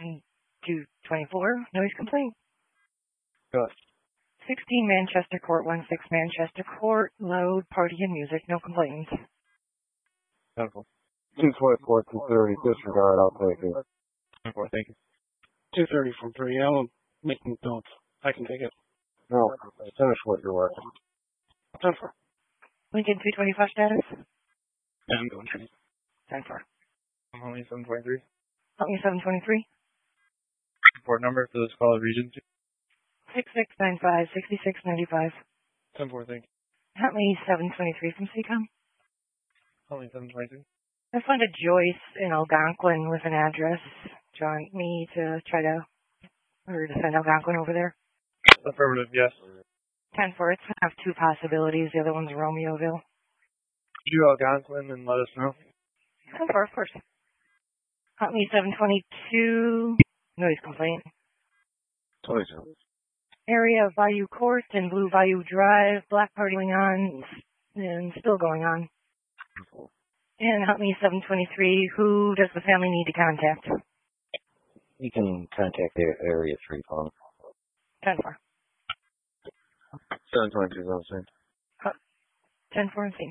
224, noise complaint. Go ahead. 16 Manchester Court, 16 Manchester Court, loud party and music, no complaints. 224, 230, disregard, I'll take it. 24, thank you. 230 from 3, I'll make notes. I can take it. No, finish what you're working. 10-4. Lincoln 225 status. Yeah, I'm going train. 10-4. Only 723. Help me 723. Report number for this call, region 6695, 6695. 10-4, thank you. Help me 723 from CCOM. Only 723. I found a Joyce in Algonquin with an address. Do you want me to send Algonquin over there? Affirmative, yes. 10-4, it's going to have two possibilities. The other one's Romeoville. Do Algonquin and let us know. 10-4, of course. Help me 722. Noise complaint. 22. Area of Bayou Court and Blue Bayou Drive. Black party going on and still going on. And help me 723. Who does the family need to contact? You can contact their area 3 phone. 10-4. 722, I'm saying. 10-4 and C.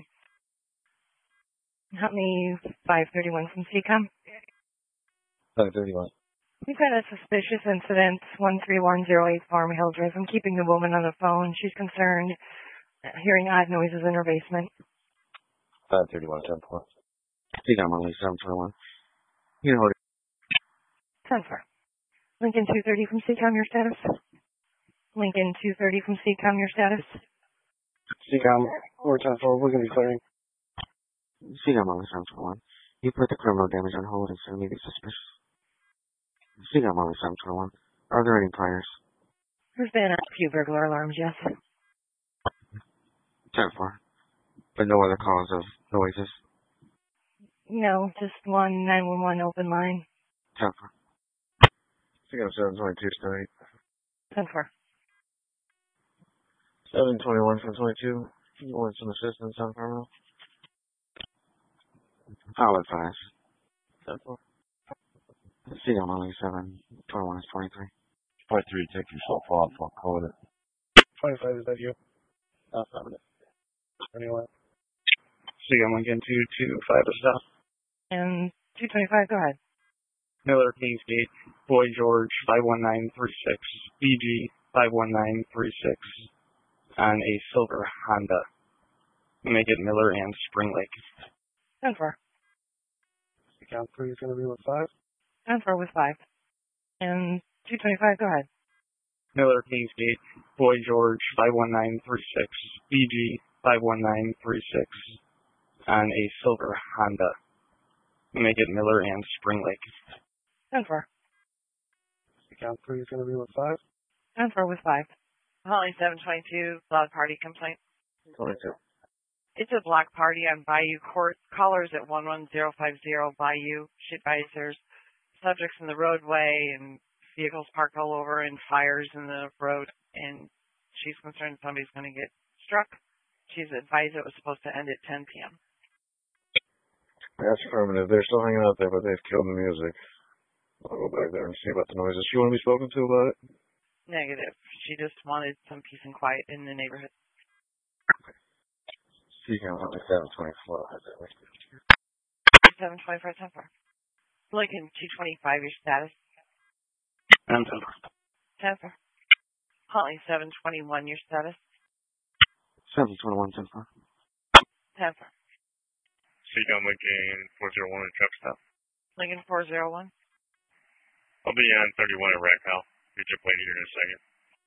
Help me 531 from CCOM. 531. We've had a suspicious incident, 13108 Farm Hill Drive. I'm keeping the woman on the phone. She's concerned, hearing odd noises in her basement. 531, 10-4. CCOM only 721. You know what? 10-4. Lincoln 230 from CCOM, your status? Lincoln 230 from CCOM, your status? CCOM, or 10-4, we're going to be clearing. CCOM only 721. You put the criminal damage on hold and send me the suspicious. CCOM only 721. Are there any priors? There's been a few burglar alarms, yes. 10-4. But no other cause of noises? No, just one 911 open line. 10-4. CCOM 722, straight. 10-4. 721 from 22. You want some assistance on terminal? I'll advise. 10-4. CCOM only 721 is 23. 23, take yourself off. I'll code it. 25, is that you? Affirmative. Anyway. CCOM again, 225 is south. And 225, go ahead. Miller, Kingsgate, Boy George, 51936, BG, 51936, on a silver Honda. Make it Miller and Spring Lake. 10-4. Count 3 is going to be with 5. 10-4 with 5. And 225, go ahead. Miller, Kingsgate, Boy George, 51936, BG, 51936, on a silver Honda. Make it Miller and Spring Lake. 10-4. Count 3 is going to be with 5. 10-4 with 5. Holly 722, loud party complaint. 22. It's a block party on Bayou Court. Callers at 11050 Bayou. She advised there's subjects in the roadway and vehicles parked all over and fires in the road. And she's concerned somebody's going to get struck. She's advised it was supposed to end at 10 p.m. That's affirmative. They're still hanging out there, but they've killed the music. I'll go back there and see about the noises. You want to be spoken to about it? Negative. She just wanted some peace and quiet in the neighborhood. CCOM only 724. 725, 10-4. Lincoln 225, your status? And 10-4. Holly 721, your status? 721, 10-4. 10-4. CCOM Lincoln 401 at truck stop. Lincoln 401. I'll be on 31 at Rackhouse. Get your plate here in a second.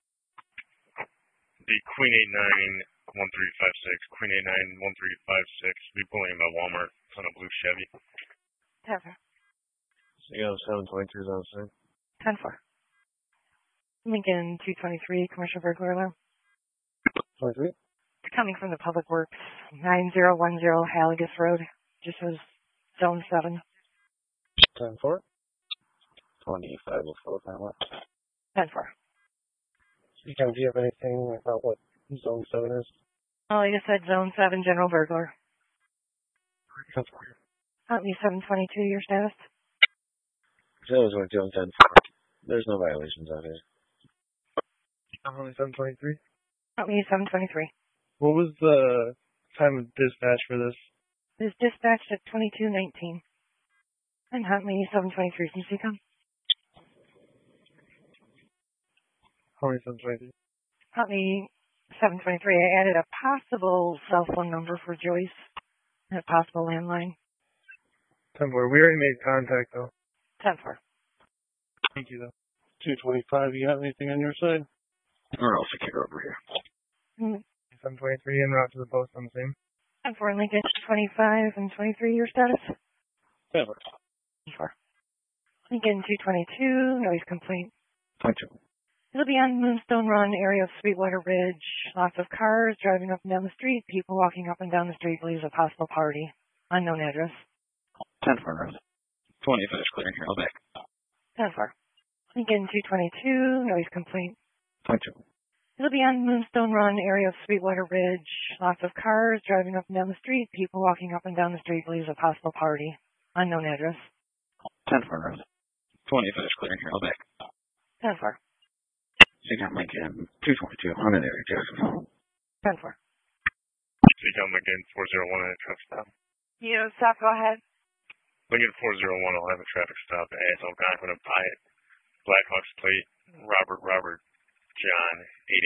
The Queen 891356, Queen 891356. Be pulling into Walmart. It's on a blue Chevy. 10-4. CCOM 722 is on the same. 10-4. Lincoln 223, commercial burglar alarm. 23. Coming from the Public Works, 9010 Halligus Road. Just was Zone 7. 10-4. 25 will float that one. 10-4. Do you have anything about what Zone 7 is? Oh, like I said, Zone 7, general burglar. 10-4. Help me 722, your status? So it was 22 and 10. There's no violations out here. Only 723. Help me 723. What was the time of dispatch for this? It is dispatched at 2219. And Huntley 723 from CCOM. Only 723. Huntley 723. I added a possible cell phone number for Joyce and a possible landline. 10-4. We already made contact, though. 10-4. Thank you, though. 225, you have anything on your side? Or else secure over here. 723 en route to the post on the same. 10-4. Lincoln 25 and 23. Your status? 10-4. 4. Lincoln 222. Noise complaint. 22. It'll be on Moonstone Run, area of Sweetwater Ridge. Lots of cars driving up and down the street. People walking up and down the street believes a possible party. Unknown address. 10-4 north. 20 finish clearing here. I'll back. 10-4. Lincoln 222. Noise complaint. 22. It'll be on Moonstone Run, area of Sweetwater Ridge. Lots of cars driving up and down the street. People walking up and down the street believes a possible party. Unknown address. 10-4 north. 20 finish clearing here. I'll back. 10-4. CCOM Lincoln 222. I'm in the area, Jacksonville. 10-4. CCOM Lincoln 401 and a traffic stop. You know, stop, go ahead. Lincoln 401 will have a traffic stop at Algonquin and Pyatt. Blackhawks plate, Robert John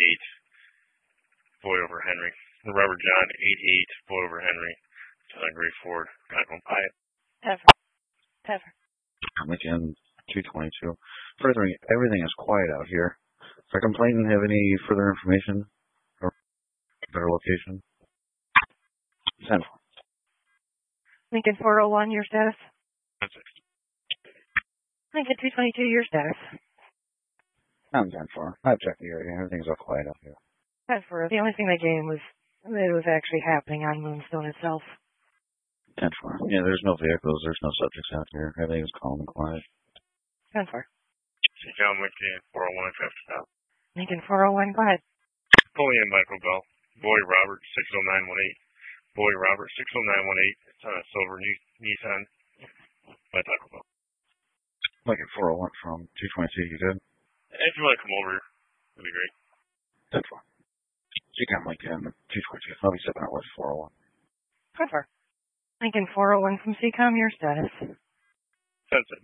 88, boy over Henry. Robert John 88, boy over Henry. John Gray Ford, Algonquin Pyatt. 10-4. 10-4. Lincoln 222. Furthering, everything is quiet out here. Does our complainant have any further information or better location? 10-4. Lincoln 401, your status? 10-6. Lincoln 222, your status? I'm 10-4. I've checked the area. Everything's all quiet out here. 10-4. The only thing they gave was that it was actually happening on Moonstone itself. 10-4. Yeah, there's no vehicles. There's no subjects out here. Everything's calm and quiet. 10-4. CCOM Lincoln 401 and traffic stop. Lincoln 401, go ahead. Napoleon Michael Bell, boy Robert 60918. Boy Robert 60918. It's on a silver Nissan by Taco Bell. Lincoln 401 from 222, you good? If you want to come over, it'd be great. 10-4. CCOM Lincoln 222. I'll be stepping out with 401. 10-4. Lincoln 401 from CCOM, your status? 10-6.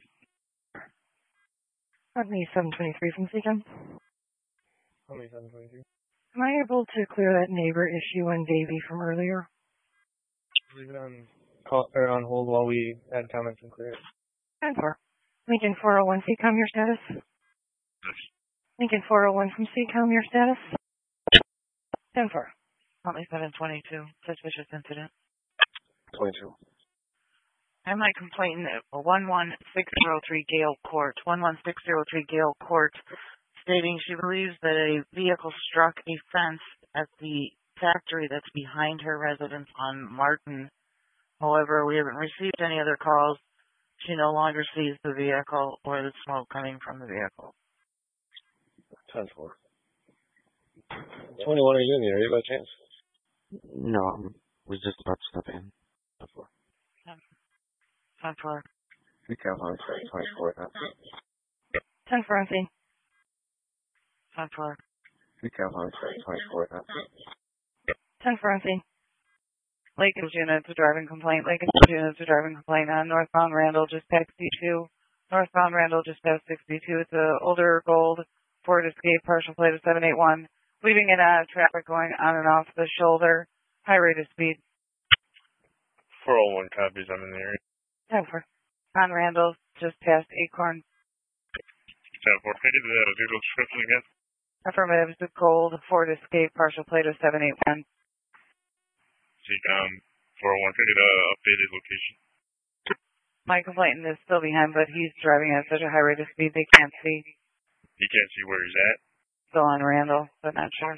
Huntley 723 from CCOM. Only 723. Am I able to clear that neighbor issue on Davy from earlier? Leave it on hold while we add comments and clear it. 10-4. Lincoln 401 CCOM, your status? Lincoln 401 from CCOM, your status? 10-4. Huntley 722, suspicious incident. 22. I'm my complainant at 11603 Gale Court, 11603 Gale Court, stating she believes that a vehicle struck a fence at the factory that's behind her residence on Martin. However, we haven't received any other calls. She no longer sees the vehicle or the smoke coming from the vehicle. 10-4. 21, are you in the area by chance? No, I was just about to step in. 10-4. 10-4. CCOM on 24. 10-4 on scene. 10-4. CCOM on 24. 10-4 on scene. Lincoln's units a driving complaint. Lincoln's units a driving complaint on northbound Randall, just past 62. Northbound Randall, just past 62. It's an older gold Ford Escape, partial plate of 781. Weaving in traffic going on and off the shoulder. High rate of speed. 401 copies, I'm in the area. 10-4. On Randall, just past Acorn. 10-4. Can I get the vehicle description again? Affirmative, it's a gold Ford Escape, partial plate of 781. CCOM 401, can I get an updated location? My complainant is still behind, but he's driving at such a high rate of speed they can't see. You can't see where he's at. Still on Randall, but not sure.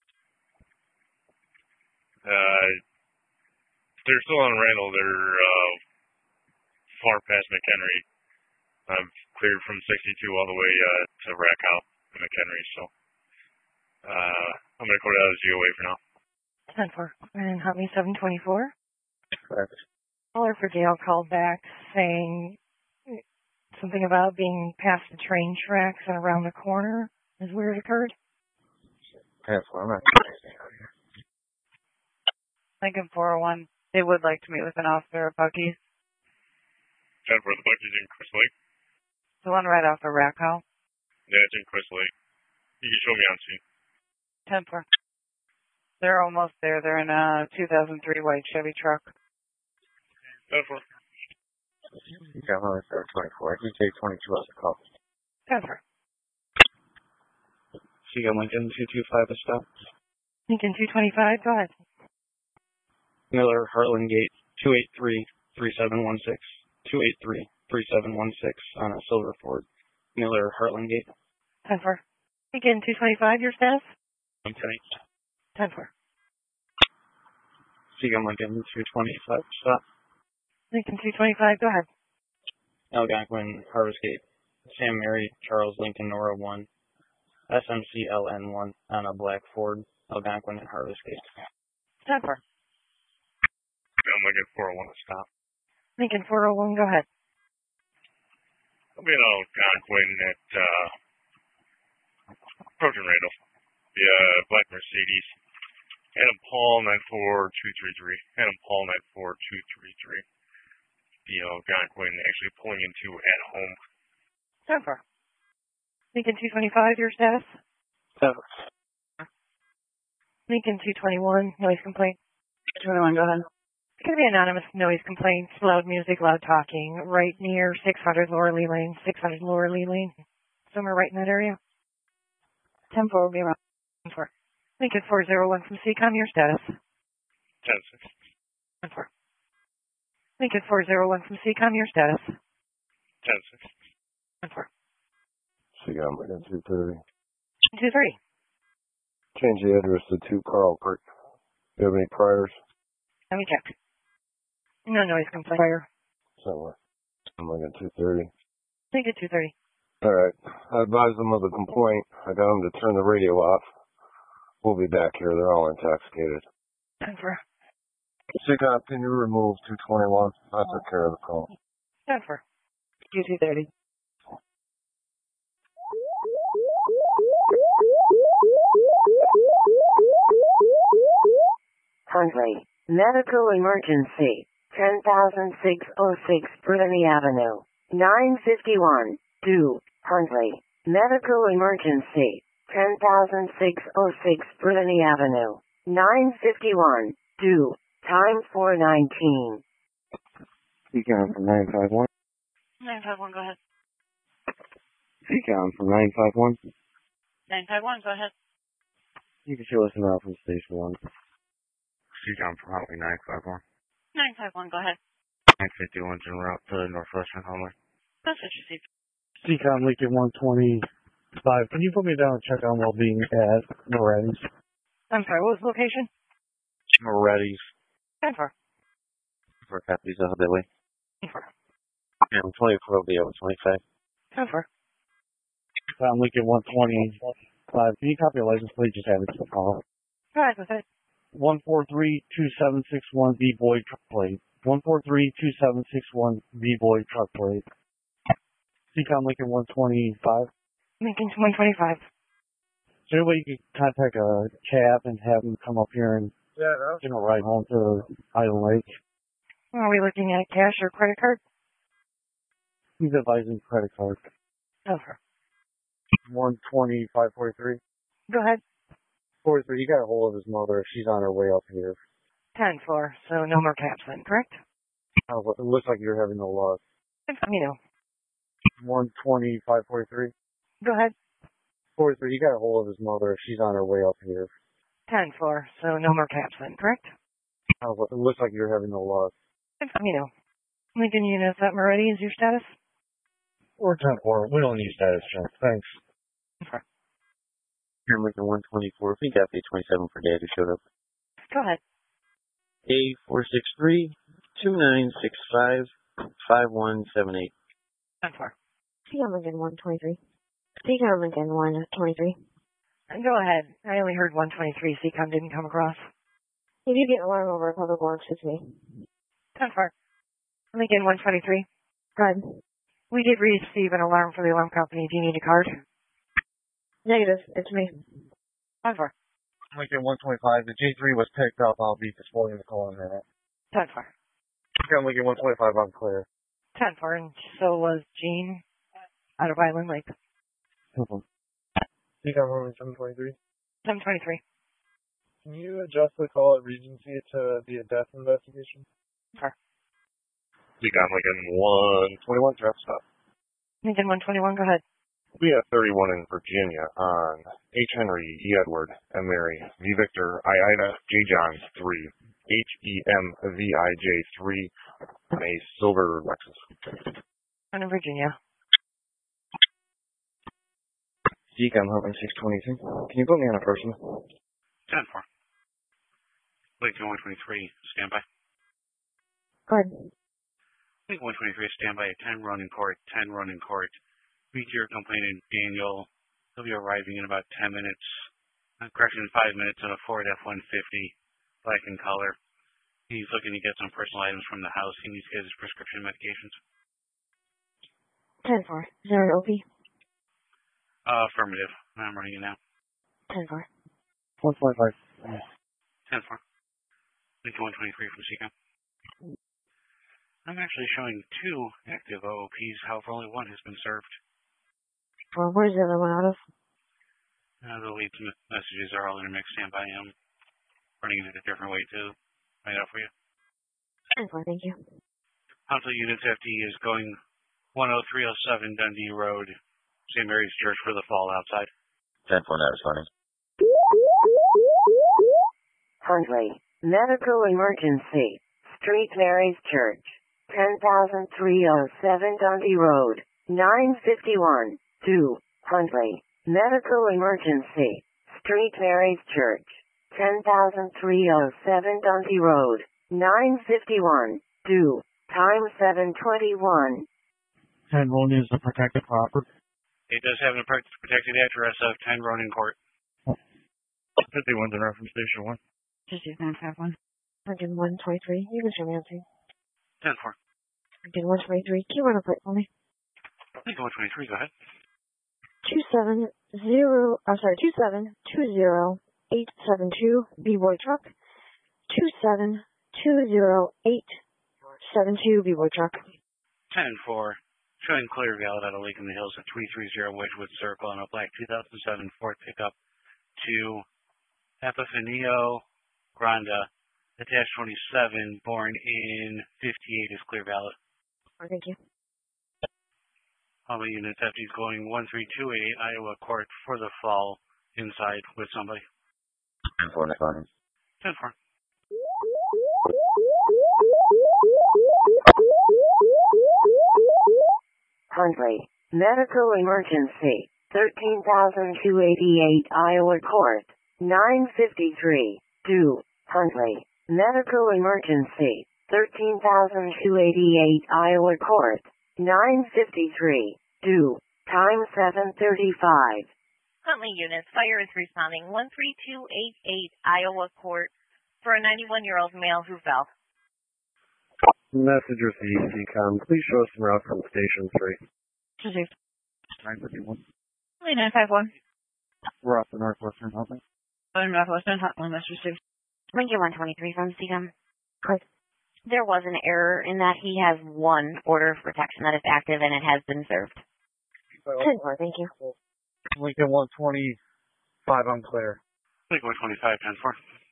They're still on Randall. They're far past McHenry. I've cleared from 62 all the way to Rackhouse and McHenry, so I'm going to code out of ZOA for now. 10-4. And Huntley 724. Correct. Caller for Gale called back saying Something about being past the train tracks and around the corner is where it occurred. That's where I'm at. Lincoln 401. They would like to meet with an officer at Bucky's. 10 for the Bucky's in Crystal Lake. The one right off of Rackhow. Yeah, it's in Crystal Lake. You can show me on scene. 10 for. They're almost there. They're in a 2003 white Chevy truck. 10 for. Yeah, I'm only 24. DJ 22 has a call. 10 for. Seagull Lincoln 225 is stop. Lincoln 225, go ahead. Miller, Heartland Gate, 283-3716. 283-3716 on a silver Ford. Miller, Heartland Gate. 10 for. Lincoln 225, your status? I'm 10 for. Seagull Lincoln 225 stop. Lincoln 225, go ahead. Algonquin, Harvest Gate. Sam Mary, Charles Lincoln, Nora 1. SMCLN1 on a black Ford. Algonquin and Harvest Gate. 10 for. I'm Lincoln 401 to stop. Lincoln 401, go ahead. I'll be in Algonquin at approaching Randall. The black Mercedes. Adam Paul 94233. Adam Paul 94233. The Algonquin actually pulling into at home. 10 for. Lincoln 225, your status? 10 Lincoln 221, noise complaint. 21, go ahead. It's going to be anonymous noise complaints, loud music, loud talking, right near 600 Laura Lee Lane, 600 Laura Lee Lane. Somewhere right in that area. 10-4 will be around. 10-4. Lincoln 401 from CCOM, your status? 10-6. 10-4. Lincoln 401 from CCOM, your status? 10-6. 10-4. CCOM, Lincoln 230. 2-3. Change the address to 2 Carl Creek. Do you have any priors? Let me check. No noise complaint. Fire. Somewhere. I'm Lincoln 230. Lincoln 230. All right. I advised them of the complaint. I got them to turn the radio off. We'll be back here. They're all intoxicated. 10-4. CCOM, can you remove 221? I took care of the call. 10-4. Q230. Huntley. Medical emergency. 10,606 Brittany Avenue. 951. Do. Huntley. Medical emergency. 10,606 Brittany Avenue. 951. Do. Time 4:19. CCOM from 951. 951, go ahead. CCOM from 951. 951, go ahead. You can show us an out from Station 1. CCOM from Highway 951. 951, go ahead. 951's en route to Northwestern Highway. Message received. CCOM Lincoln 125. Can you put me down and check on well-being at Moretti's? I'm sorry, what was the location? Moretti's. 10-4. For copies of the way. 10-4. And 24 will be over 25. 10-4. CCOM Lincoln 125. Can you copy a license plate? Just add it to the call. Go ahead with it. 1432761 B-Boy truck plate. 1432761 B-Boy truck plate. CCOM Lincoln 125. Lincoln 125. Is there any way you could contact a cab and have them come up here and give a ride home to Island Lake? Are we looking at cash or credit card? He's advising credit card. 10-4. 12543. Go ahead. 43. You got a hold of his mother. She's on her way up here. 10-4. So no more caps then, correct? It looks like you're having no luck. Let me know. 12543. Go ahead. 43. You got a hold of his mother. She's on her way up here. 10-4. So no more caps then, correct? It looks like you're having no luck. Let me know. Lincoln units at Moretti is your status? Or 10-4. We don't need status check. Thanks. 10-4. Here, Lincoln 124. We got B27 for Dad who showed up. Go ahead. A463-2965-5178. 10-4. CCOM Lincoln 123. CCOM Lincoln 123. Go ahead. I only heard 123. CCOM didn't come across. If you get alarm over Public Works, it's me. 10-4. Lincoln 123. Go ahead. We did receive an alarm for the alarm company. Do you need a card? Negative. It's me. 10-4. Lincoln 125. The G3 was picked up. I'll be displaying the call in a minute. 10-4. Okay, Lincoln 125. I'm clear. 10-4, and so was Jean out of Island Lake. Decom Roman 723. 723. Can you adjust the call at Regency to be a death investigation? Sure. Decom Lincoln 121, draft stop. Lincoln 121, go ahead. We have 31 in Virginia on H. Henry, E. Edward, M. Mary, V. Victor, I. Ida, J. John 3, H. E. M. V. I. J. 3, on a silver Lexus. I'm in Virginia. Decom Humping 622. Can you put me on a person? 10-4. Lincoln 123, standby. Go ahead. Lincoln 123, standby at 10 Ronin Court, 10 Ronin Court. Meet your complainant, Daniel. He'll be arriving in about 10 minutes. Correction, 5 minutes on a Ford F-150, black in color. He's looking to get some personal items from the house. He needs to get his prescription medications. 10-4. Is there an OP? Affirmative. I'm running it now. 10-4. 125. 10-4. Lincoln 123 from Seacom. I'm actually showing 2 active OOPs, however only 1 has been served. Well, where's the other one out of? The lead messages are all intermixed. Standby. I'm running it a different way to find out for you. 10-4, thank you. Huntley Units FD is going 10307 Dundee Road, St. Mary's Church for the fall outside. 10-4, now responding. Huntley, medical emergency, St. Mary's Church, 10,307 Dundee Road, 951, 2, Huntley, medical emergency, St. Mary's Church, 10,307 Dundee Road, 951, 2, time 7:21. 10 Ronin is a protected property. It does have a protected address of 10 Ronin Court. 51's in reference station 1. Just use 951. Lincoln 123. You can show me answering. 10-4. Lincoln 123. Can you run a plate for me? Lincoln 123, go ahead. 2720872 B-Boy truck. 2720872 B-Boy truck. 10-4. Showing clear valid out of Lake in the Hills at 330 Wedgewood Circle on a black 2007 Ford pickup to Epifanio Granda, attached 27, born in 58 is clear valid. Oh, thank you. All the units FD is going 13288 Iowa Court for the fall inside with somebody. 10-4, next on. 10-4. Huntley, medical emergency, 13,288 Iowa Court, 953, 2, Huntley, medical emergency, 13,288 Iowa Court, 953, 2, time 7:35. Huntley units, fire is responding 13288 Iowa Court for a 91-year-old male who fell. Message received, Decom. Please show us some route from Station 3. Received. 951. 951. We're off the Northwestern Huntley. Northwestern Huntley, message received. Lincoln 123 from Seacom. There was an error in that he has 1 order of protection that is active and it has been served. 10-4, thank you. Lincoln 125, I'm clear. Lincoln 125, 10-4.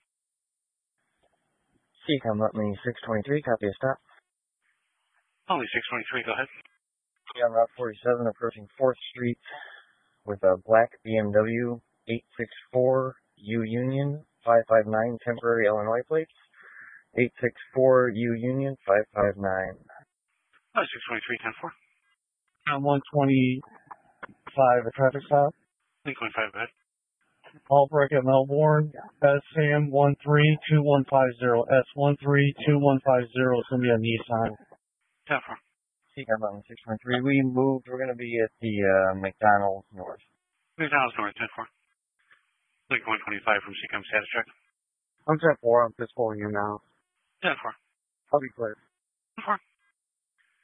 Decom Humping 623, copy a stop. Only 623, go ahead. On Route 47, approaching 4th Street with a black BMW 864U Union 559 temporary Illinois plates. 864U Union 559. 623, 10-4. On 125, a traffic stop. Lincoln 125, go ahead. Albrecht at Melbourne, SM 132150. S132150 is going to be a Nissan. 10-4. Decom Humping 623, we moved. We're going to be at the McDonald's North. McDonald's North, 10-4. Lincoln 125 from Seacom status check. I'm 10-4. I'm just pulling you now. 10-4. I'll be clear. 10-4.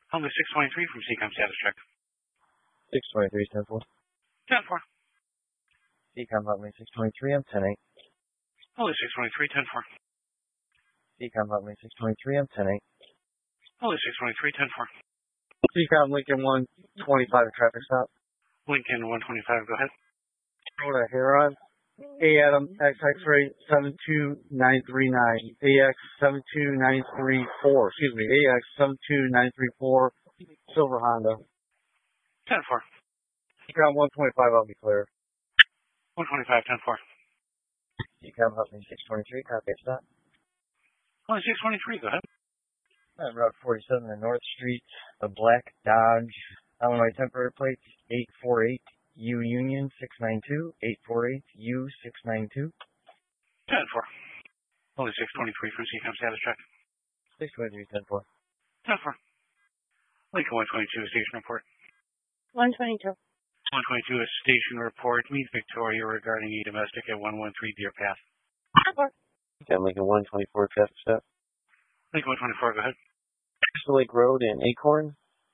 Helmet 623 from CCOM status check. 623, 10-4. 10-4. CCOM help me 623, I'm 10-8. Helmet 623, 10-4. CCOM help me 623, I'm 10-8. Helmet 623, 10-4. CCOM Lincoln 125 traffic stop. Lincoln 125, go ahead. Go to Heron. A Adam XX-ray 72939. AX 72934. Excuse me, AX 72934. Silver Honda. 10-4. CCOM 125, I'll be clear. 125, 10-4. CCOM help me 623, copy stop. Helmet 623, go ahead. On Route 47 on North Street, a black Dodge, Illinois temporary plates, 848 U Union 692, 848 U 692. 10-4. Helmet 623 from CCOM status check. 623, 10-4. 10-4. Lincoln 122, station report. 122. 122, a station report. Meet Victoria regarding a domestic at 113 Deer Path. Lincoln 124 traffic stop. Lincoln 124, go ahead. Crystal Lake Road in Acorn,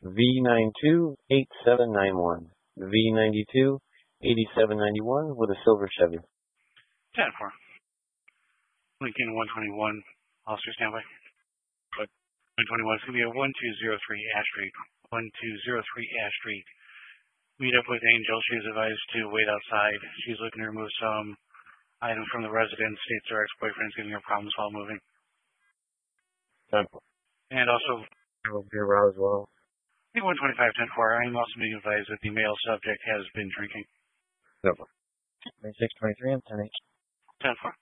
V928791. V928791 with a silver Chevy. 10-4. Lincoln 121, officer standby. 121 is going to be a 1203 Ash Street. 1203 Ash Street. Meet up with Angel. She is advised to wait outside. She's looking to remove some items from the residence. States her ex-boyfriend is giving her problems while moving. 10-4. And also, I will be around as well. 125, 10-4. I am also being advised that the male subject has been drinking. 10-4. 623, I'm 10-8. 10-4.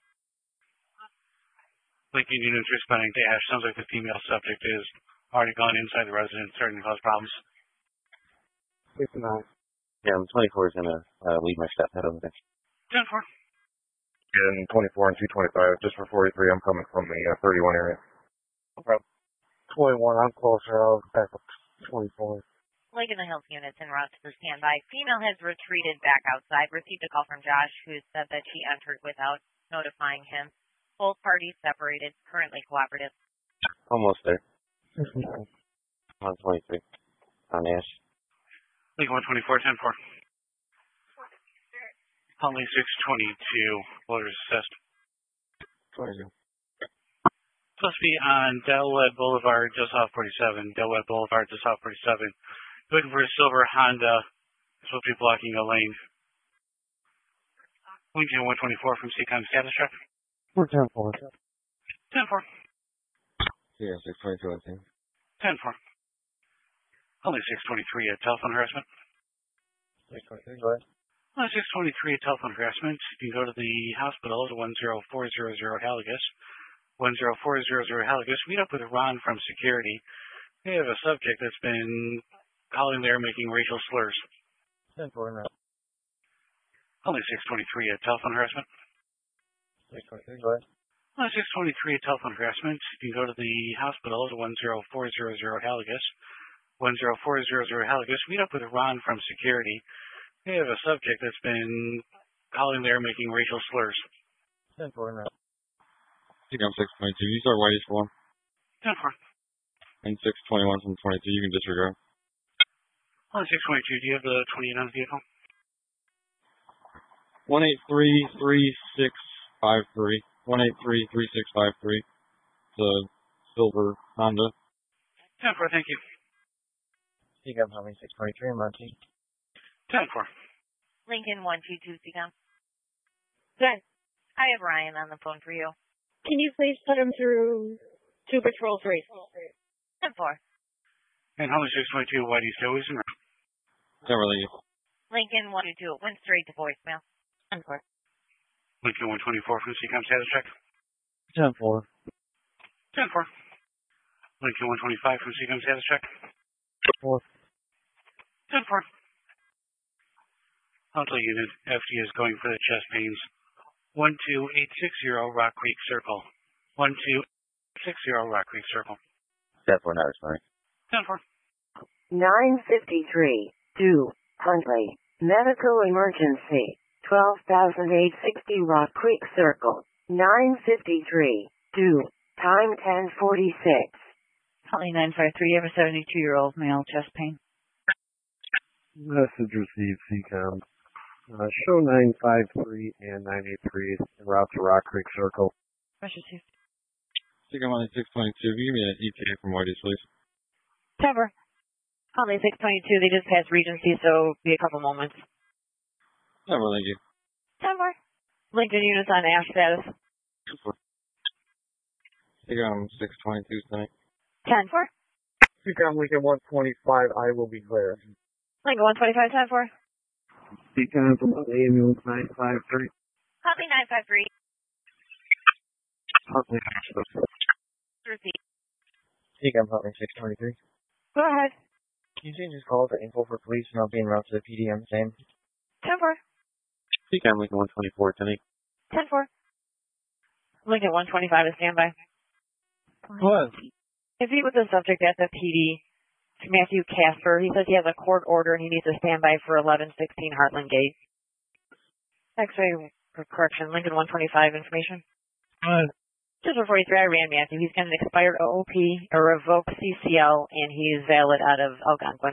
Lincoln units responding to Ash. Sounds like the female subject is already gone inside the residence, starting to cause problems. 69. Yeah, 24 is going to leave my step head over there. 10-4. And 24 and 225, just for 43, I'm coming from the 31 area. No problem. 21, I'm closer. I'll back up 24. Lincoln Hills units en route to the standby. Female has retreated back outside. Received a call from Josh, who said that she entered without notifying him. Both parties separated. Currently cooperative. Almost there. 123 on Ash. Lincoln 124, 10-4. Huntley 622, voters assessed. 20. Supposed to be on Delaware Boulevard, just off 47. Delaware Boulevard, just off 47. Looking for a silver Honda. Supposed to be blocking a lane. Lincoln 124 from CCOM status check. 10-4. 10-4. Yeah, 622, I think. 10-4. Only 623 at telephone harassment. 623, go ahead. Only 623 at telephone harassment. You can go to the hospital at 10400 Haligus. 10400 Haligus. Meet up with Ron from security. We have a subject that's been calling there making racial slurs. 10-4 now. Only 623 at telephone harassment. 623, go ahead. Only 623 at telephone harassment. You can go to the hospital at 10400 Haligus. 10400 Haligus. Meet up with Ron from security. We have a subject that's been calling there making racial slurs. 10-4 now. CCOM 622, you start whiteish for 10-4. And 621 from 22, you can disregard. On 622, do you have the 28 on the vehicle? 1833653. 1833653. It's a silver Honda. 10-4, thank you. CCOM, how many 623 in Monty? 10-4. Lincoln 122 CCOM. Good. I have Ryan on the phone for you. Can you please put him through 2 Patrol 3? 10-4. And how much 622, why do you still losing? Don't really. Lincoln 122, it went straight to voicemail. 10-4. Lincoln 124 from CCOM status check. 10-4. 10-4. Lincoln 125 from CCOM status check. 4. 10-4. Huntley unit, FD is going for the chest pains. 12860 Rock Creek Circle. 12860 Rock Creek Circle. 10-4, not responding. 10-4. 953, due, Huntley, medical emergency, 12,860 Rock Creek Circle. 953, due, time 10:46. Huntley 953, you have a 72-year-old male, chest pain. Message received, CCOM. Show 953 and 983 en route to Rock Creek Circle. Message received. CCOM on 622. Can you give me an ETA from Whitey's, please? Cover. Huntley 622, they just passed Regency, so be a couple moments. Cover, thank you. Cover. Lincoln units on ash status. CCOM 622 tonight. 10-4. CCOM Lincoln 125, I will be clear. Lincoln 125, 10-4. CCOM from ambulance 953. Huntley 953. Huntley. Receive. CCOM Huntley 623. Go ahead. Can you change this call to info for police and I'll be en route to the PDM same? 10-4. CCOM Lincoln 124 tonight. 10-4. Lincoln 125 is standby. What? If he was the subject at the PD, Matthew Casper, he says he has a court order and he needs a standby for 1116 Heartland Gate. X-ray correction, Lincoln 125 information. Just before you throw, I ran Matthew. He's got an expired OOP, a revoked CCL, and he's valid out of Algonquin.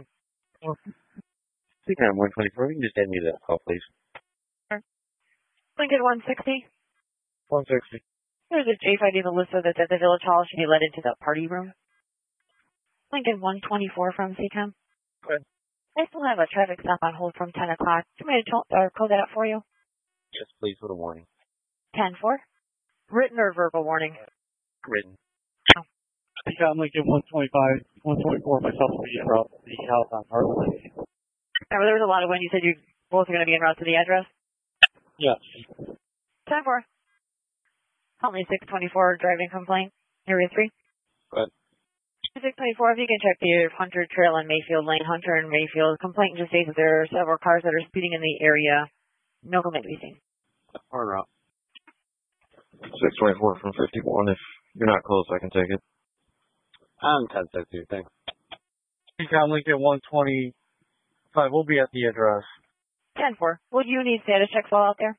CCOM 124, you can just add me to that call, please. Lincoln 160. 160. There's a J5D Melissa that's at the Village Hall. Should be led into the party room. Lincoln 124 from CCOM. Good. I still have a traffic stop on hold from 10 o'clock. Do you want me to code that out for you? Yes, please, with a warning. 10-4. Written or verbal warning? Written. CCOM Lincoln 125, 124, myself will be en route to the house on Heartland. There was a lot of wind. You said you both are going to be en route to the address? Yes. 10-4. Huntley 624, driving complaint, area 3. Good. 624, if you can check the Hunter Trail and Mayfield Lane. Hunter and Mayfield. Complaint just states that there are several cars that are speeding in the area. No complaint to be seen. Far route. 624 from 51. If you're not close, I can take it. I'm 1062, thanks. CCOM Lincoln 125, we'll be at the address. 10-4. Would you need status checks while out there?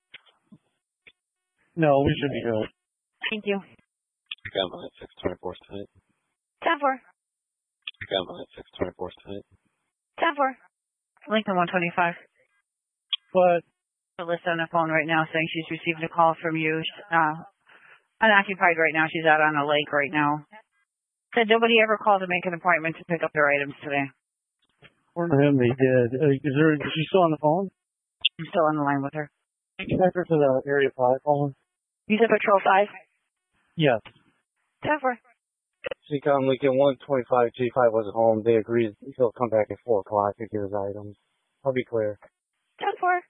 No, we should be good. Thank you. CCOM on 624 tonight. 10-4. CCOM on 624 tonight. 10-4. Lincoln 125. What? Alyssa on the phone right now saying she's received a call from you. Unoccupied right now. She's out on a lake right now. Said nobody ever called to make an appointment to pick up their items today. For him, they did. Is she still on the phone? I'm still on the line with her. Connect her to the area 5 phone. You said Patrol 5? Yes. 10-4. CCOM Lincoln 125, G5 wasn't home. They agreed he'll come back at 4 o'clock to get his items. I'll be clear. 10-4.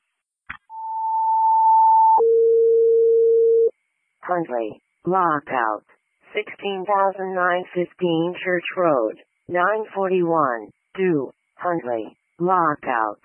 Huntley, lockout, 16,915 Church Road, 941, due, Huntley, lockout,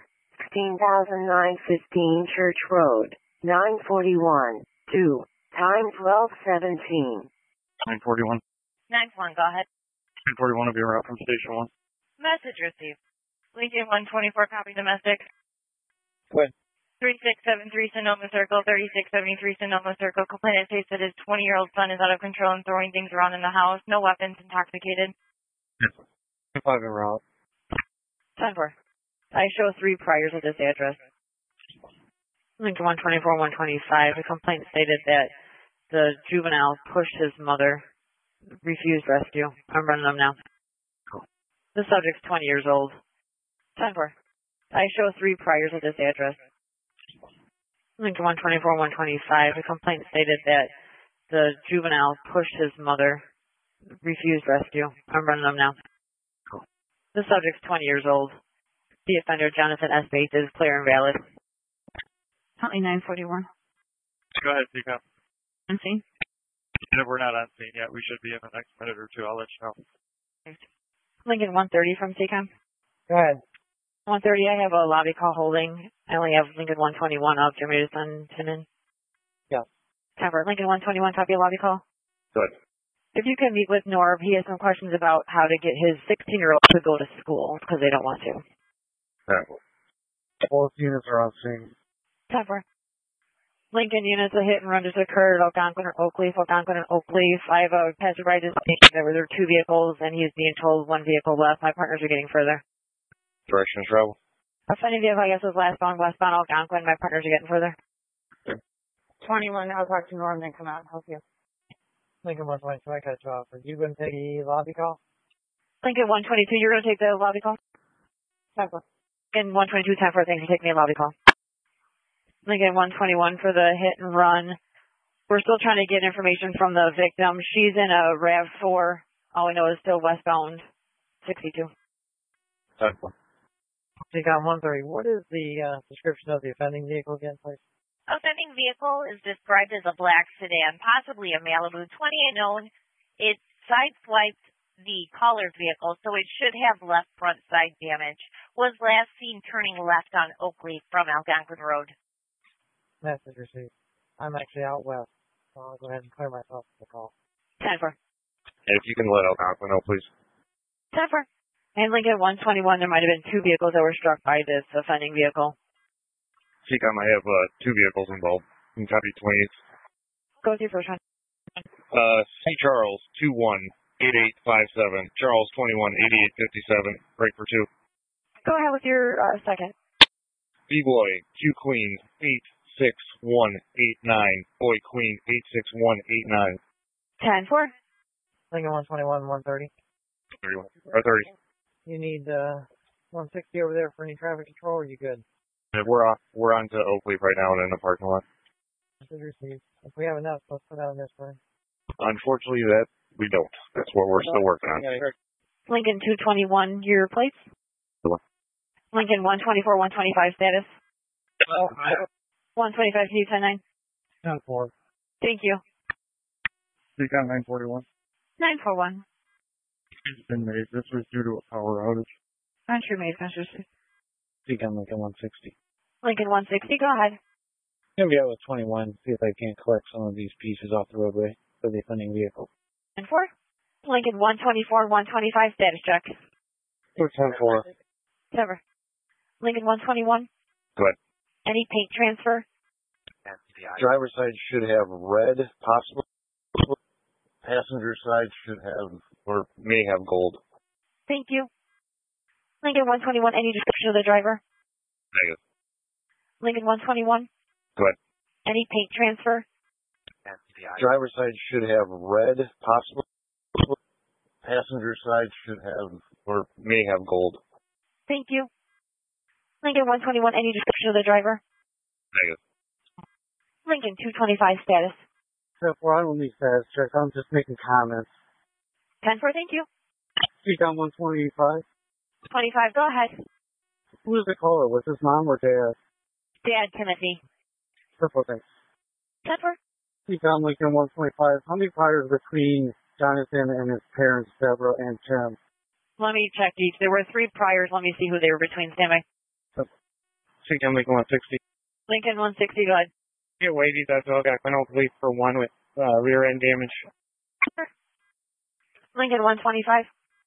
16,915 Church Road, 941, due, time 12:17. 941. 9-1, go ahead. 941 will be en route from Station 1. Message received. Lincoln 124, copy domestic. Good. 3673 Sonoma Circle, 3673 Sonoma Circle. Complainant states that his 20-year-old son is out of control and throwing things around in the house. No weapons, intoxicated. 5 en route. 10-4. I show 3 priors at this address. Lincoln 124, 125. The complaint stated that the juvenile pushed his mother, refused rescue. I'm running them now. The subject's 20 years old. 10-4. I show 3 priors at this address. Lincoln 124, 125. The complaint stated that the juvenile pushed his mother, refused rescue. I'm running them now. The subject's 20 years old. The offender, Jonathan S. Bates, is clear and valid. Huntley 941. Go ahead, CCOM. On scene? If we're not on scene yet, we should be in the next minute or two. I'll let you know. Lincoln 130 from CCOM. Go ahead. 130, I have a lobby call holding. I only have Lincoln 121 up. Do you want me to send him in? Yeah. Cover. Lincoln 121, copy a lobby call. Good. If you can meet with Norb, he has some questions about how to get his 16-year-old to go to school because they don't want to. All right. Both units are on scene. Cover. Lincoln units, a hit and run just occurred at Algonquin and Oakleaf. I have a passerby just stating there were two vehicles, and he's being told one vehicle left. My partners are getting further. Direction of travel? Offending vehicle, I guess, was westbound Algonquin. My partners are getting further. 21, I'll talk to Norm, then come out and help you. Lincoln 122, I got you off. Are you going to take a lobby call? Lincoln 122, you're going to take the lobby call? Temper. Lincoln 122, 10-4, thanks for taking me a lobby call. Lincoln 121 for the hit and run. We're still trying to get information from the victim. She's in a RAV4. All we know is still westbound 62. Recon 130, what is the description of the offending vehicle again, please? Offending vehicle is described as a black sedan, possibly a Malibu 20 unknown. It sideswiped the caller's vehicle, so it should have left front side damage. Was last seen turning left on Oakleaf from Algonquin Road. Message received. I'm actually out west, so I'll go ahead and clear myself from the call. 10-4. If you can let Algonquin know, please. 10-4. And Lincoln 121, there might have been two vehicles that were struck by this offending vehicle. CECOM, I have 2 vehicles involved. In copy 28. Go with your first one. C. Charles 218857. Charles 218857. Break for 2. Go ahead with your second. B-Boy Q Queen 86189. Boy Queen 86189. 10-4. Lincoln 121, 130. 31. Or 30. You need 160 over there for any traffic control, or are you good? We're on to Oakleaf right now and in the parking lot. Message received. If we have enough, let's put out on this one. Unfortunately, that we don't. That's what we're still working on. Lincoln 221, your plates? Lincoln 124, 125 status. 125, can you 10-9? 10-4. Thank you. CECOM 941. 941. Been made. This was due to a power outage. Entry made, Mr. CECOM Lincoln 160. Lincoln 160, go ahead. Gonna be out with 21, see if I can collect some of these pieces off the roadway for the offending vehicle. 10-4. Lincoln 124, 125 status check. 10-4. Never. Lincoln 121. Go ahead. Any paint transfer? Driver's side should have red, possible. Passenger side should have, or may have gold. Thank you. Lincoln 121, any description of the driver? Negative. Lincoln 121. Go ahead. Any paint transfer? Driver's side should have red, possible. Passenger side should have, or may have gold. Thank you. Lincoln 121, any description of the driver? Negative. Lincoln 225 status. So for I don't need status checks, I'm just making comments. 10-4, thank you. CECOM 125. 25, go ahead. Who is the caller? Was his mom or dad? Dad, Timothy. Triple thanks. 10-4. CECOM Lincoln 125. How many priors between Jonathan and his parents, Deborah and Tim? Let me check each. There were 3 priors. Let me see who they were between. Stand by. CECOM Lincoln 160. Lincoln 160, go ahead. Get weighty, that's all. Got an Oakleaf for 1 with rear end damage. Lincoln 125.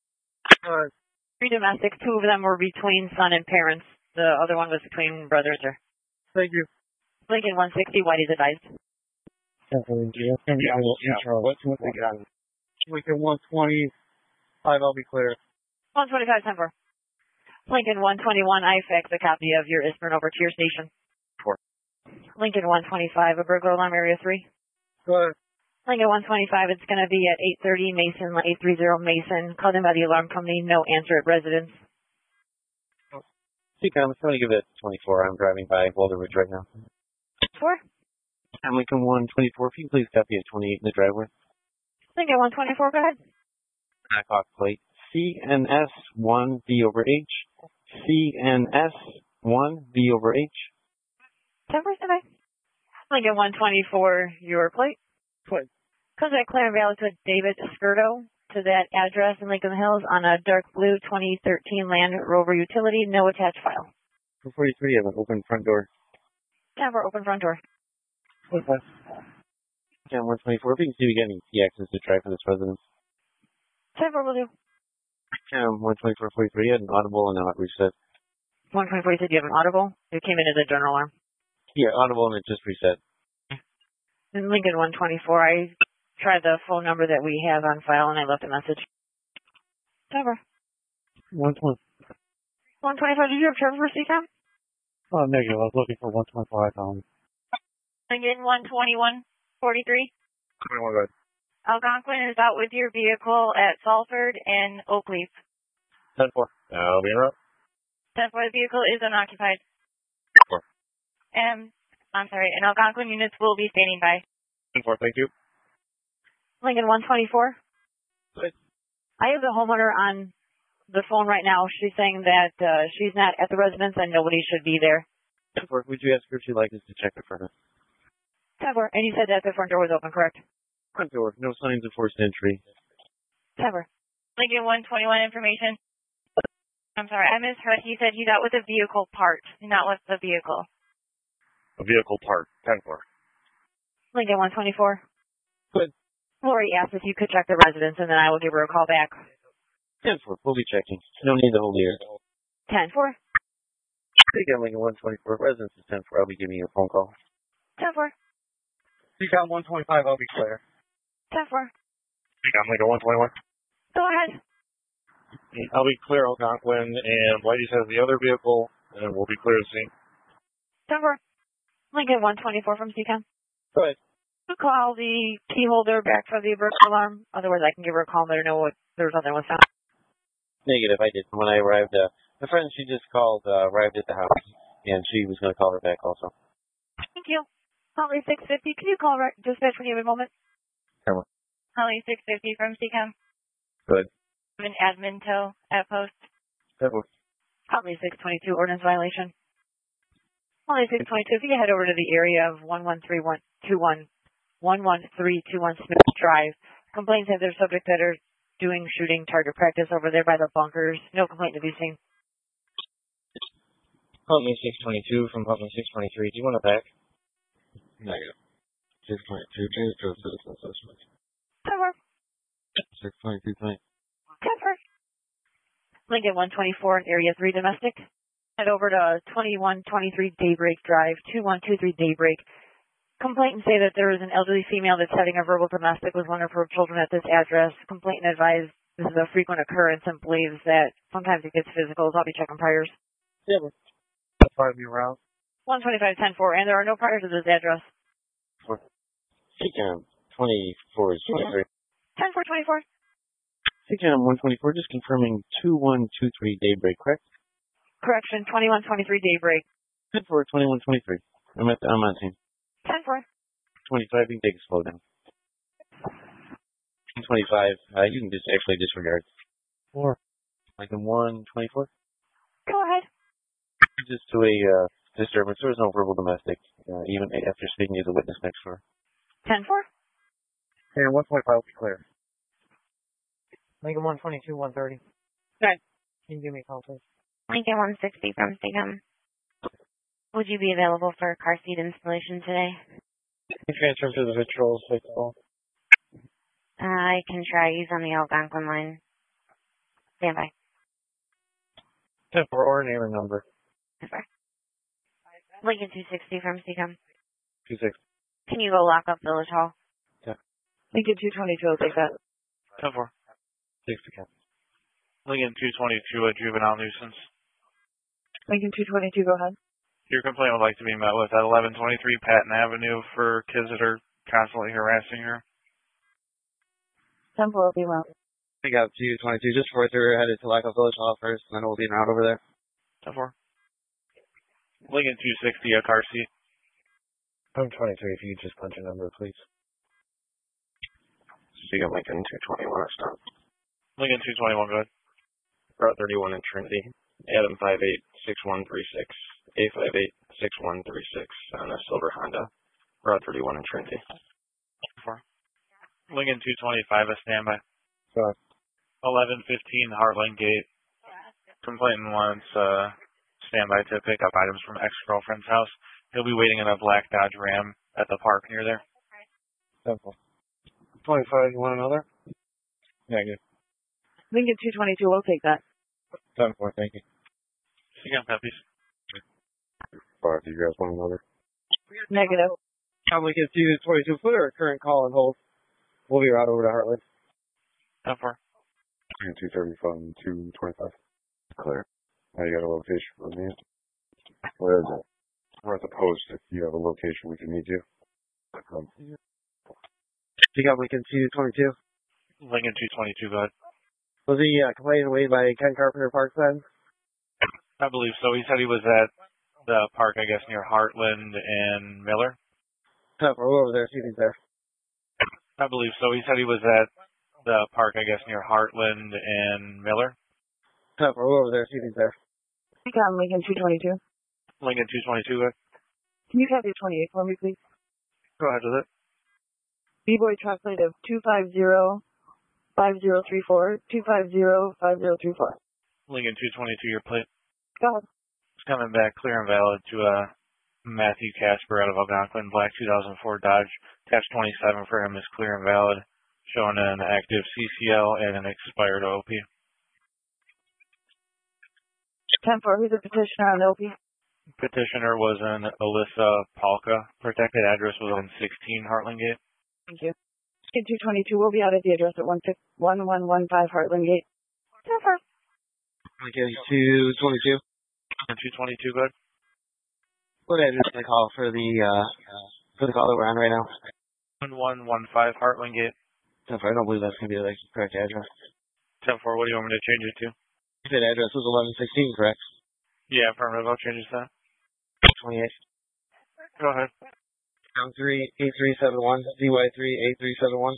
3 domestic. 2 of them were between son and parents. The other one was between brothers. Or Thank you. Lincoln 160, Whitey's advised. Lincoln 125, I'll be clear. 125, 10-4. Lincoln 121, I fax a copy of your ISBRN over to your station. 4. Lincoln 125, a burglar alarm area 3. Go ahead. Lincoln 125, it's going to be at 830 Mason, 830 Mason. Called in by the alarm company, no answer at residence. CECOM, I'm going to give it 24. I'm driving by Boulder Ridge right now. 4. I'm Lincoln 124. If you can please copy at 28 in the driveway. Lincoln 124, go ahead. Blackhawk plate CNS1V over H. CNS1V/H. 10% today. Lincoln 124, your plate. Plate. Contact clear and valid to David Skirto to that address in Lincoln Hills on a dark blue 2013 Land Rover utility. No attached file. 243, I have an open front door. Time for open front door. Okay. Cam 124, if you can see we get any key access to drive for this residence. Time for will do. Cam 12443, I had an audible and now it reset. 124, you said you have an audible? It came in as a general alarm. Yeah, audible and it just reset. And Lincoln 124, I tried the phone number that we have on file and I left a message. Never. 120. 125, did you have Trevor for CCOM? Oh, negative. I was looking for 125. Lincoln 121, 43. 21, good. Algonquin is out with your vehicle at Salford and Oakleaf. 10-4. I'll be en route. 10-4, the vehicle is unoccupied. 4. And Algonquin units will be standing by. 10-4, thank you. Lincoln 124. Good. I have the homeowner on the phone right now. She's saying that she's not at the residence and nobody should be there. 10-4, would you ask her if she'd like us to check the front? 10-4. And you said that the front door was open, correct? Front door, no signs of forced entry. 10-4. Lincoln 121 information. I'm sorry, I misheard. He said he's out with a vehicle part, not with the vehicle. A vehicle part. 10-4. Lincoln 124. Good. Lori asked if you could check the residence and then I will give her a call back. 10-4, we'll be checking. No need to hold here. 10-4. CCOM Lincoln 124, residence is 10-4. I'll be giving you a phone call. 10-4. CCOM 125, I'll be clear. 10-4. CCOM Lincoln 121. Go ahead. I'll be clear, Algonquin, and Whitey's has the other vehicle, and we'll be clear to see. 10-4. Lincoln 124 from CCOM. Go ahead. Call the key holder back for the burglar alarm. Otherwise, I can give her a call and let her know what there's nothing was found. Negative, I did. When I arrived, the friend she just called arrived at the house, and she was going to call her back also. Thank you. Holly 650, can you call dispatch when you have a moment? Come on. Holly 650 from CCOM. Good. An admin tow at post. Holly 622, ordinance violation. Holly 622, if you head over to the area of 11321 Smith Drive, complaints have their subject that are doing shooting target practice over there by the bunkers. No complaint to be seen. Huntley 622 from Huntley 623. Do you want a back? Negative. 622, change to a citizen suspect. Cover. 622, thanks. Cover. Lincoln 124, area 3 domestic. Head over to 2123 Daybreak Drive, 2123 Daybreak. Complainant say that there is an elderly female that's having a verbal domestic with one of her children at this address. Complainant advised this is a frequent occurrence and believes that sometimes it gets physical. I'll be checking priors. Yeah, that's part of your route. 125-10-4, and there are no priors to this address. CCOM 24 is 23. 10-4-24. CCOM 124, just confirming 2123 Daybreak, correct? Correction, 2123 Daybreak. 10-4, 2123. I'm on team. 10-4. 25, you can take a slow down. 25, you can just actually disregard. 4. Like a 124? Go ahead. Just to a disturbance. There was no verbal domestic, even after speaking to the witness next door. 10-4. And 125 will be clear. Lincoln 122, 130. Good. Can you give me a call, please? Lincoln 160 from CCOM. Would you be available for car seat installation today? You transfer to the patrol signal. I can try. He's on the Algonquin line. Stand by. 10-4 or name and number. Lincoln 260 from CCOM. 26. Can you go lock up Village Hall? Yeah. Lincoln 222, I'll take that. 10-4. 6 again. Lincoln 222, a juvenile nuisance. Lincoln 222, go ahead. Your complaint would like to be met with at 1123 Patton Avenue for kids that are constantly harassing her. 10-4 will be well. I got 222, just for they're headed to Laco Village Hall first, and then we'll be out over there. 10-4. Lincoln 260, a car seat. I'm 23, if you could just punch a number, please. CCOM Lincoln 221, stop. Lincoln 221, go ahead. Route 31 in Trinity. Adam 586136. A586136 on a silver Honda. Route 31 in Trinity. 4. Lincoln 225, a standby. Sorry. 1115 Heartland Gate. Complainant wants standby to pick up items from ex-girlfriend's house. He'll be waiting in a black Dodge Ram at the park near there. 10-4. 25, you want another? Negative. Lincoln 222, we'll take that. 10-4, thank you. You got puppies. 5, do you guys want another? Negative. Lincoln Stevens 22 footer, current call and hold. We'll be right over to Heartland. 10-4. 230 from 225. Clear. Now you got a location for me. Where is it? We're at the post. If you have a location, we can meet you. Pick up Lincoln Stevens 22. Lincoln 222, go ahead. Was he complained and waited by Ken Carpenter Parkside? I believe so. He said he was at the park, I guess, near Heartland and Miller. We're over there, see if he's there. I believe so. He said he was at the park, I guess, near Heartland and Miller. We're over there, see if he's there. Pick up Lincoln 222. Lincoln 222, go ahead. Can you copy 28 for me, please? Go ahead with it. B-Boy truck plate of 250-5034, 250-5034. Lincoln 222, your plate. Go ahead. It's coming back clear and valid to Matthew Casper out of Algonquin, black 2004 Dodge. Attached 27 for him is clear and valid, showing an active CCL and an expired OP. 10-4, who's the petitioner on the OP? Petitioner was an Alyssa Palka. Protected address was on 16 Heartland Gate. Thank you. Kid 222 will be out at the address at 1115 Heartland Gate. 10-4. Lincoln 222. And 222, good. What address can I call for the call that we're on right now? 1115 Heartland Gate. 10-4, I don't believe that's going to be the correct address. 10-4, what do you want me to change it to? That address was 1116, correct? Yeah, affirmative. I'll change it to that. 28. Go ahead. 38371, ZY38371.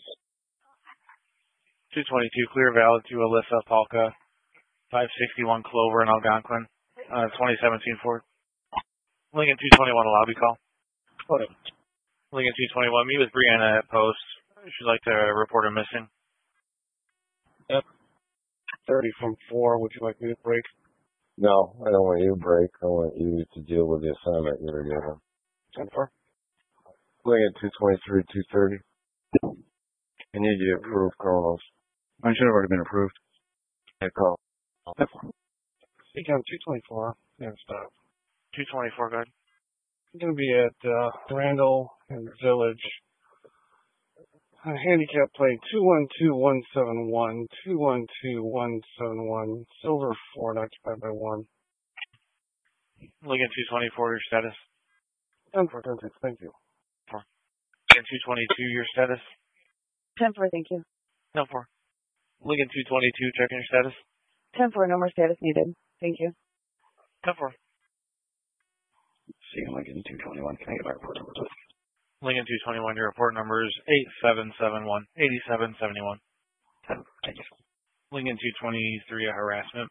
222, clear valid to Alyssa Palka, 561 Clover in Algonquin, 2017 Ford. Lincoln 221, a lobby call. Okay. Lincoln 221, meet with Brianna at post. She'd like to report her missing. Yep. 30 from 4, would you like me to break? No, I don't want you to break. I want you to deal with the assignment you were given. 10-4. Lincoln 223, 230. I need you to approve Chronos. Mine should have already been approved. I call. 10-4. Speak on 224. Yeah, stop. 224, go ahead. I'm going to be at Randall and Village. Handicap plate 212171, 212171, silver Ford occupied by 1. Lincoln 224, your status. 10-4, 10-6, thank you. Lincoln 222, your status. 10-4, thank you. 10-4. Lincoln 222, checking your status. 10-4, no more status needed. Thank you. 10-4. See, Lincoln 221, can I get my report number, please? Lincoln 221, your report number is 8771, 8771. Thank you. Lincoln 223, a harassment.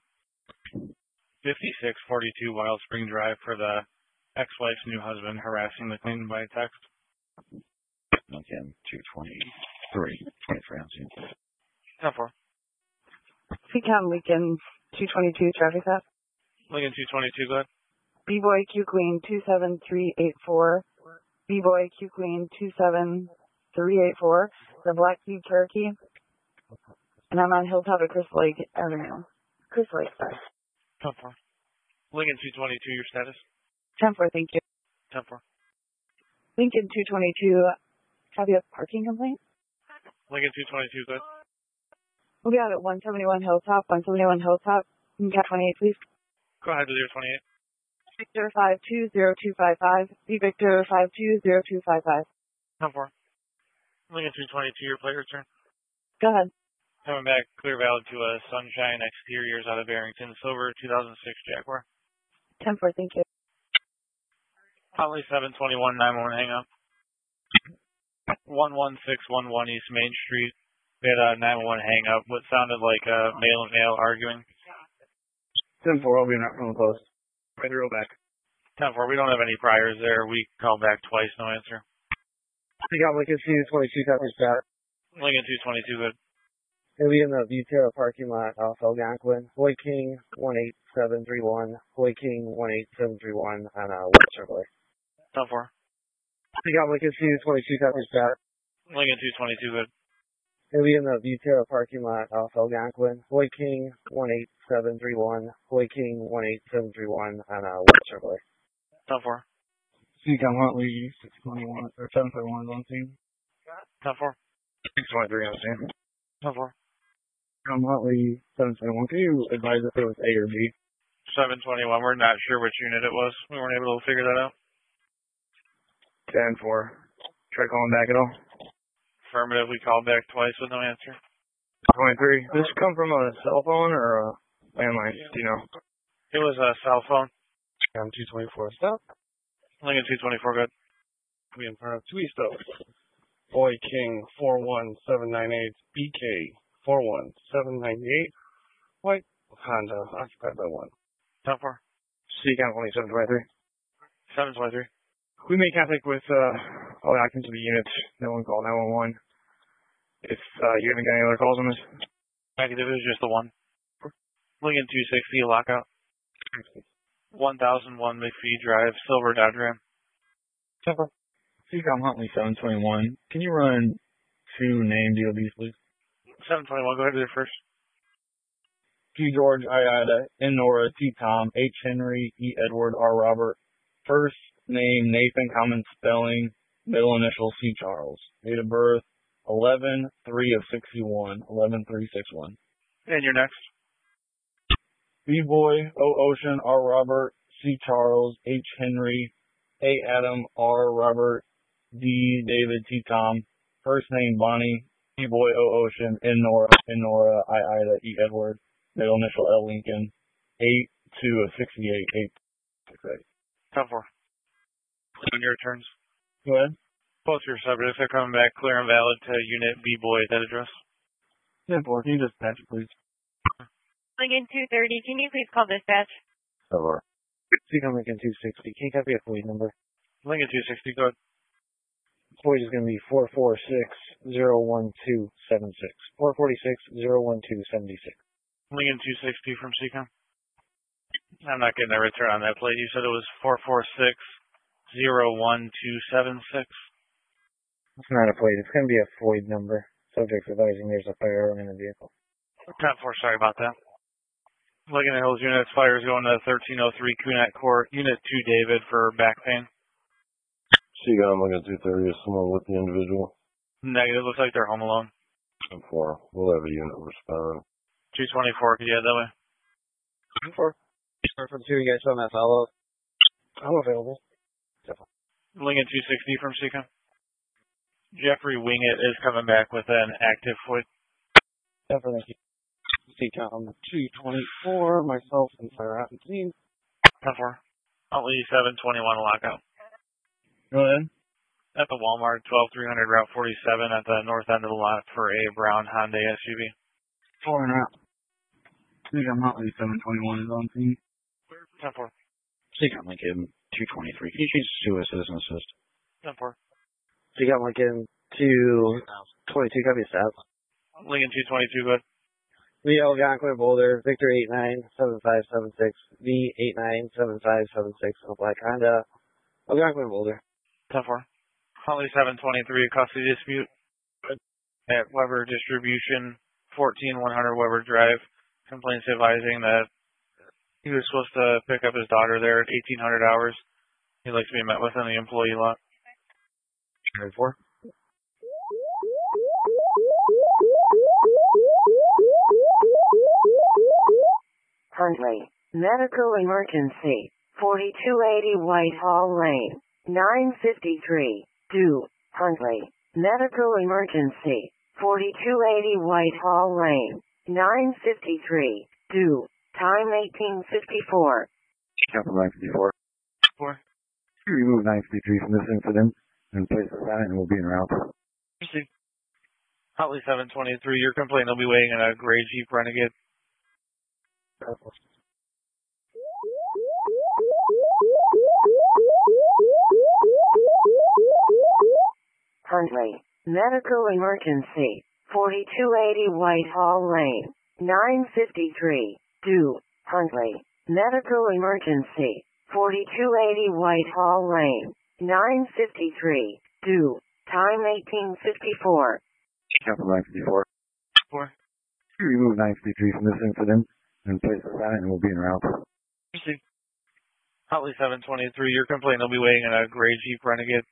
5642 Wild Spring Drive for the ex-wife's new husband harassing the queen by text. Lincoln 223, 23 on scene. 10-4. CCOM Lincoln 222, traffic stop. Lincoln 222, go ahead. B-Boy Q Queen 27384. B-Boy Q Queen 27384. The Black Butte Cherokee. And I'm on Hilltop at Crystal Lake Avenue. Crystal Lake, sorry. 10-4. Lincoln 222, your status. 10-4, thank you. 10-4. Lincoln 222, copy of parking complaint. Lincoln 222, go ahead. We'll be out at 171 Hilltop, 171 Hilltop. Cat 28, please. Go ahead with your 28. Victor 520255. B Victor 520255. 10-4. Lincoln 222, your plate return. Go ahead. Coming back, clear valid to a Sunshine Exteriors out of Barrington, silver 2006 Jaguar. 10-4, thank you. Holly 721 911 hang up. 11611 East Main Street. We had a 911 hang up. What sounded like a male and male arguing. 10-4, I'll be not from the post. Right the row back. 10-4, we don't have any priors there. We called back twice, no answer. I got Lincoln 222, copy status. Lincoln 222, good. He'll be in the Butera parking lot off Algonquin. Boy King 18731. Boy King 18731 on West Circle. 10-4. I got Lincoln 222, copy status. Lincoln 222, good. He'll be in the Butera parking lot off Algonquin. Boy King 18731. Boy King 18731 on West Circle. 10-4. Seacom Huntley 621 or 741 on scene. 10-4. 623 on scene. 10-4. Seacom Huntley 771. Can you advise if it was A or B? 721. We're not sure which unit it was. We weren't able to figure that out. 10-4. Try calling back at all? Affirmative. We called back twice with no answer. 23. Did this come from a cell phone or a landline? Do you know? It was a cell phone. I'm 224. Stop. Lincoln 224, good. We in front of 2 East Oak. Boy King 41798, BK 41798, white Honda, occupied by 1. 10-4. Seacom Huntley 723. 723. We made contact with all the occupants of the unit. No one called 911. If you haven't got any other calls on this? Negative, it was just the one. Lincoln 260, lockout. 1001 McPhee Drive, Silver Dodge Ram. Temper. Seacom Huntley 721. Can you run 2 named DOBs, please? 721, go ahead with your first. G. George, I. Ida, N. Nora, T. Tom, H. Henry, E. Edward, R. Robert. First name, Nathan, common spelling, middle initial, C. Charles. Date of birth, 11/3 of 61, 11/3/61. And you're next. B-Boy, O. Ocean, R. Robert, C. Charles, H. Henry, A. Adam, R. Robert, D. David, T. Tom. First name, Bonnie, B-Boy, O. Ocean, N. Nora, I. Ida, E. Edward, middle initial, L. Lincoln, 8/2 of 68, 8/68. 10-4. On your turns. Go ahead. Both your subjects are coming back clear and valid to Unit B-Boy at that address. 10-4. Can you dispatch it, please? Lincoln 230, can you please call dispatch? Over. Seacom Lincoln 260. Can you copy a FOID number? Lincoln 260, go ahead. FOID is going to be 446-01276. 446-01276. Lincoln 260 from Seacom. I'm not getting a return on that plate. You said it was 446-01276. It's not a FOID. It's going to be a FOID number. Subject's advising there's a firearm in the vehicle. 10-4, sorry about that. Lincoln Hills Unit, fires going to 1303 Kunat Court. Unit 2 David for back pain. Seacom Lincoln 230, is someone with the individual? Negative, looks like they're home alone. 10-4, we'll have a unit respond. 224, could you head that way? 10-4. For the 2, you guys on that follow-up? I'm available. Lincoln 260 from Seacom. Jeffrey Wingett is coming back with an active FOID. Definitely. Seacom 224, myself and fire out and team. 10-4. Huntley 721 lockout. Go ahead. At the Walmart, 12300 Route 47 at the north end of the lot for a brown Hyundai SUV. 4 and out. Seacom Huntley 721 is on scene. 10-4. Seacom Lincoln 223. Can you change to a citizen assist? 10-4. Seacom Lincoln 222, copy staff. Lincoln 222, good. V. Algonquin Boulder, Victor 897576, V 897576, a black Honda, Algonquin Boulder. 10-4. Huntley 723, custody dispute at Weber Distribution, 14100 Weber Drive. Complaints advising that he was supposed to pick up his daughter there at 1800 hours. He'd like to be met with in the employee lot. 4. Huntley, medical emergency, 4280 Whitehall Lane, 953, due, Huntley, medical emergency, 4280 Whitehall Lane, 953, due, time 1854. Capital 954. 4. Remove 953 from this incident and place it silent and we'll be en route. Proceed. Huntley 723, your complaint will be waiting in a gray Jeep Renegade. Huntley, medical emergency, 4280 Whitehall Lane, 953, due, Huntley, medical emergency, 4280 Whitehall Lane, 953, due, time 1854. Capital 954. 4. Remove 953 from this incident and place it silent and we'll be en route. Proceed. Huntley 723, your complaint will be waiting in a gray Jeep Renegade.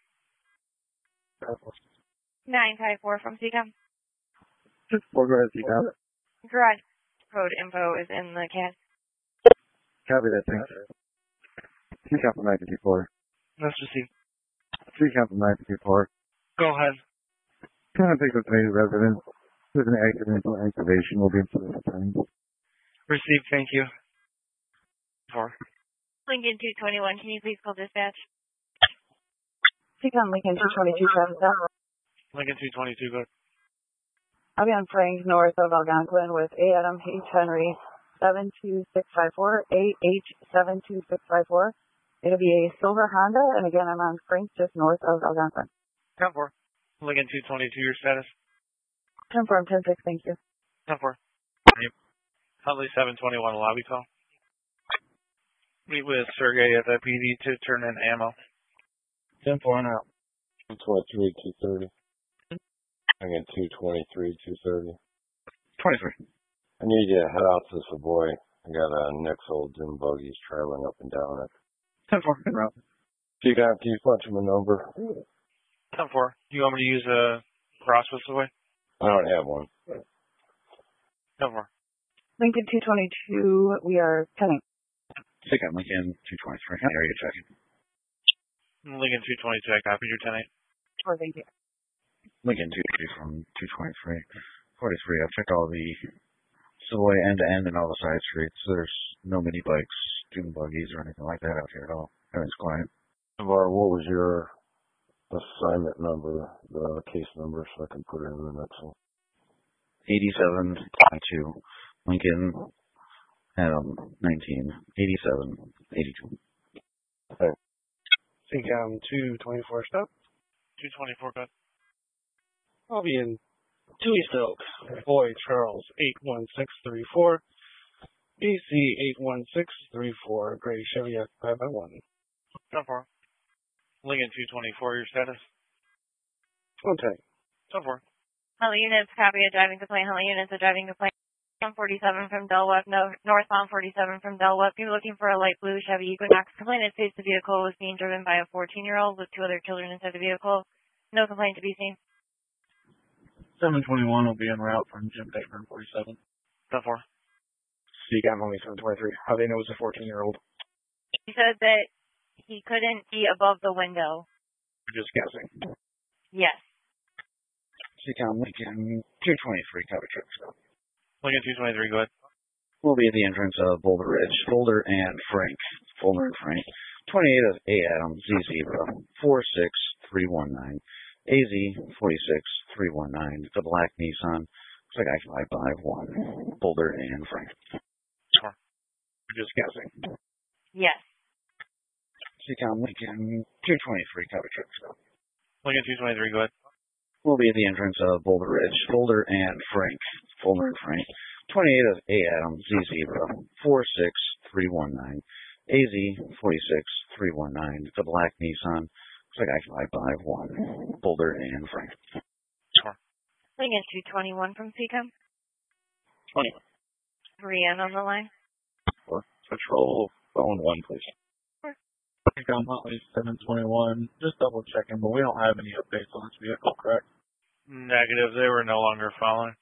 954 from CCOM. We'll go ahead, CCOM. Garage code info is in the CAD. Copy that, thanks. CCOM from 954. Let's receive. CCOM from 954. Go ahead. Contact with today's resident. There's an accidental activation. Will be in service time. Received, thank you. 4. Lincoln 221, can you please call dispatch? CCOM Lincoln 222, Travis out. Lincoln 222, go. I'll be on Frank north of Algonquin with A. Adam H. Henry 72654, AH72654. It'll be a silver Honda, and again, I'm on Frank just north of Algonquin. 10-4. Lincoln 222, your status? 10-4, 10-6, thank you. 10-4. Huntley 721, lobby call. Meet with Sergey at the PD to turn in ammo. 10-4 and out. 223, 230. I got 223, 230. 23. I need you to head out to Savoy. I got a Nixle dune buggies traveling up and down it. 10-4, en route. Can you punch him a number? 10-4. You want me to use a cross with the way? I don't have one. 10-4. Lincoln 222, we are coming. CCOM Lincoln 223. Area checking. Lincoln 222, I copied your 10-8. Oh, thank you. Lincoln 23 from 223. 43, I've checked all the Savoy end-to-end and all the side streets. There's no mini bikes, dune buggies, or anything like that out here at all. Everything's quiet. Navarre, what was your assignment number, the case number, so I can put it in the next one? 8722. Lincoln Adam 19. 87 82. Okay. CCOM 224 stop. 224, go. I'll be in Dewey Stoke. Boy Charles 81634. BC 81634. Gray Chevy F501. 10-4. Lincoln 224, your status? Contact. 10-4. Huntley units, copy a driving complaint. Huntley units, a driving complaint. 47 from Del Webb, northbound 47 from Del Webb. You're looking for a light blue Chevy Equinox. Complaint states the vehicle was being driven by a 14-year-old with 2 other children inside the vehicle. No complaint to be seen. 721 will be en route from Jim Bateman 47. 10-4. CCOM only 723. How they know it's a 14-year-old? He said that he couldn't see above the window. We're just guessing. Yes. CCOM Lincoln 223. Cover trip stop. Lincoln 223, go ahead. We'll be at the entrance of Boulder Ridge. Boulder and Frank. Boulder and Frank. 28 of A. Adam Z Zebra 46319. AZ 46319. It's a black Nissan. Looks like I-551. Boulder and Frank. Sure. We're just guessing. Yes. CCOM Lincoln 223. Cover trip stop. Lincoln 223, go ahead. We'll be at the entrance of Boulder Ridge. Boulder and Frank. Boulder and Frank. 28 of A. Adam Z Zebra 46319. AZ 46319. It's a black Nissan. Looks like I-551. Boulder and Frank. Sure. Lincoln 221 from CCOM. 21. Brienne on the line. Patrol phone 1, please. CCOM Huntley 721. Just double checking, but we don't have any updates on this vehicle, correct? Negative. They were no longer following.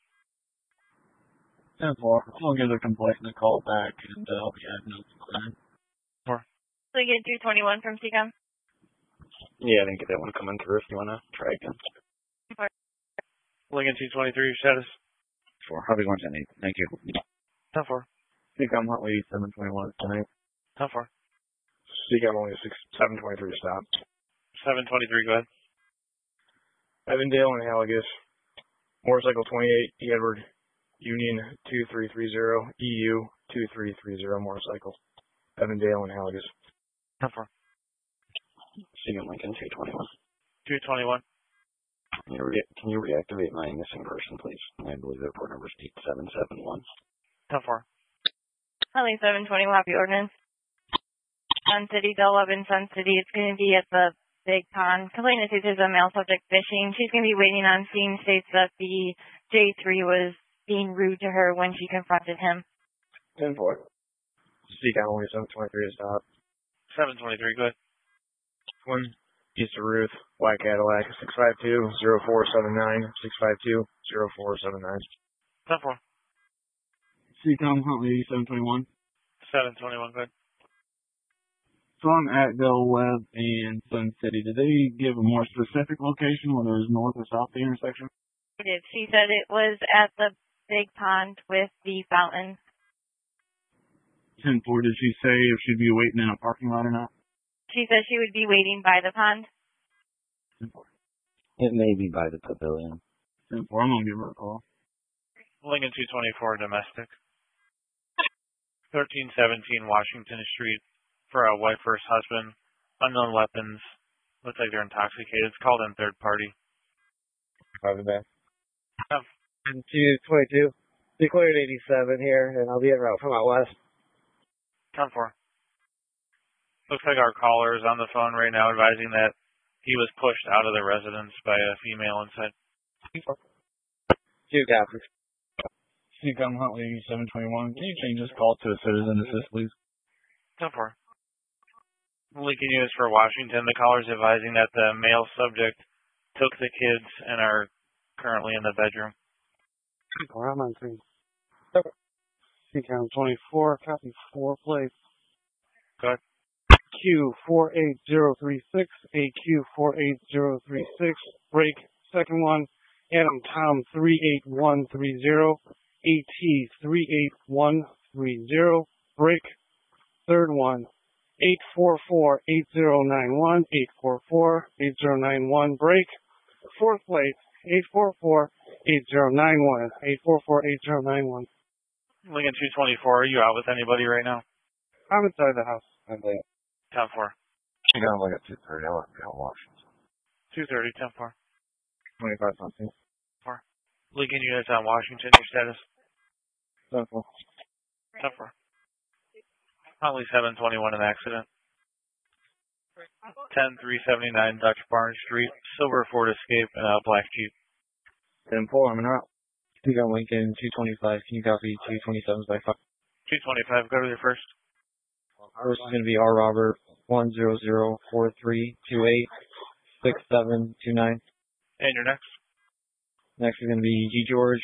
10-4. I'm going to give the complaint and a call back, and I'll be adding notes on that. Sure. Lincoln 221 from CCOM. Yeah, I didn't get that one coming through. If you want to try again. Lincoln 223, your status? 4. Harvey 110. Thank you. 10-4. CCOM Huntley 721 tonight. 10-4. CCOM only 723 stop. 723, go ahead. Evandale and Haligus. Motorcycle 28, Edward Union 2330, EU 2330 motorcycle. Evandale and Haligus. 10-4. CCOM Lincoln 221. 221. Can you reactivate my missing person, please? I believe the report number is 8771. 10-4. Huntley 721, copy ordinance. Sun City, Del Webb in Sun City. It's going to be at the Big Pond. Complainant states there's a male subject fishing. She's going to be waiting on scene. States that the J3 was being rude to her when she confronted him. 10-4. CCOM only 723 to stop. 723, go ahead. One, East of Ruth, White Cadillac, 652-0479, 652-0479. 10-4. CCOM Huntley 721. 721, go ahead. So I'm at Del Webb and Sun City. Did they give a more specific location, whether it was north or south of the intersection? She did. She said it was at the big pond with the fountain. 10-4, did she say if she'd be waiting in a parking lot or not? She said she would be waiting by the pond. 10-4. It may be by the pavilion. 10-4, I'm going to give her a call. Lincoln 224, domestic. 1317 Washington Street for a wife first husband. Unknown weapons. Looks like they're intoxicated. It's called in third party. Copy that. Oh. 222. Declared 87 here, and I'll be en route from out west. 10-4. Looks like our caller is on the phone right now advising that he was pushed out of the residence by a female inside. 2 copies. CCOM Huntley 721. Can you change this call to a citizen assist, please? 10-4. Lincoln units for Washington. The caller is advising that the male subject took the kids and are currently in the bedroom. I'm on 3. CCOM 24, copy 4 plates. Go ahead. AQ48036, AQ48036, break, second one, Adam Tom 38130, AT 38130, break, third one, 844-8091, 844-8091, break, fourth plate, 844-8091, 844-8091. Lincoln 224, are you out with anybody right now? I'm inside the house. I'm late. 10-4. I got like at 2:30. I want to be on Washington. 230, 10-4. 25 something. 4. Lincoln units on Washington, your status? 10-4. 10-4. Huntley 721, an accident. 10379 Dutch Barn Street, silver Ford Escape, and a black Jeep. 10-4, I'm en route. CCOM Lincoln 225. Can you copy 227s by 5? 225, go to the first. First is going to be R. Robert 10043286729. And your next? Next is going to be G. George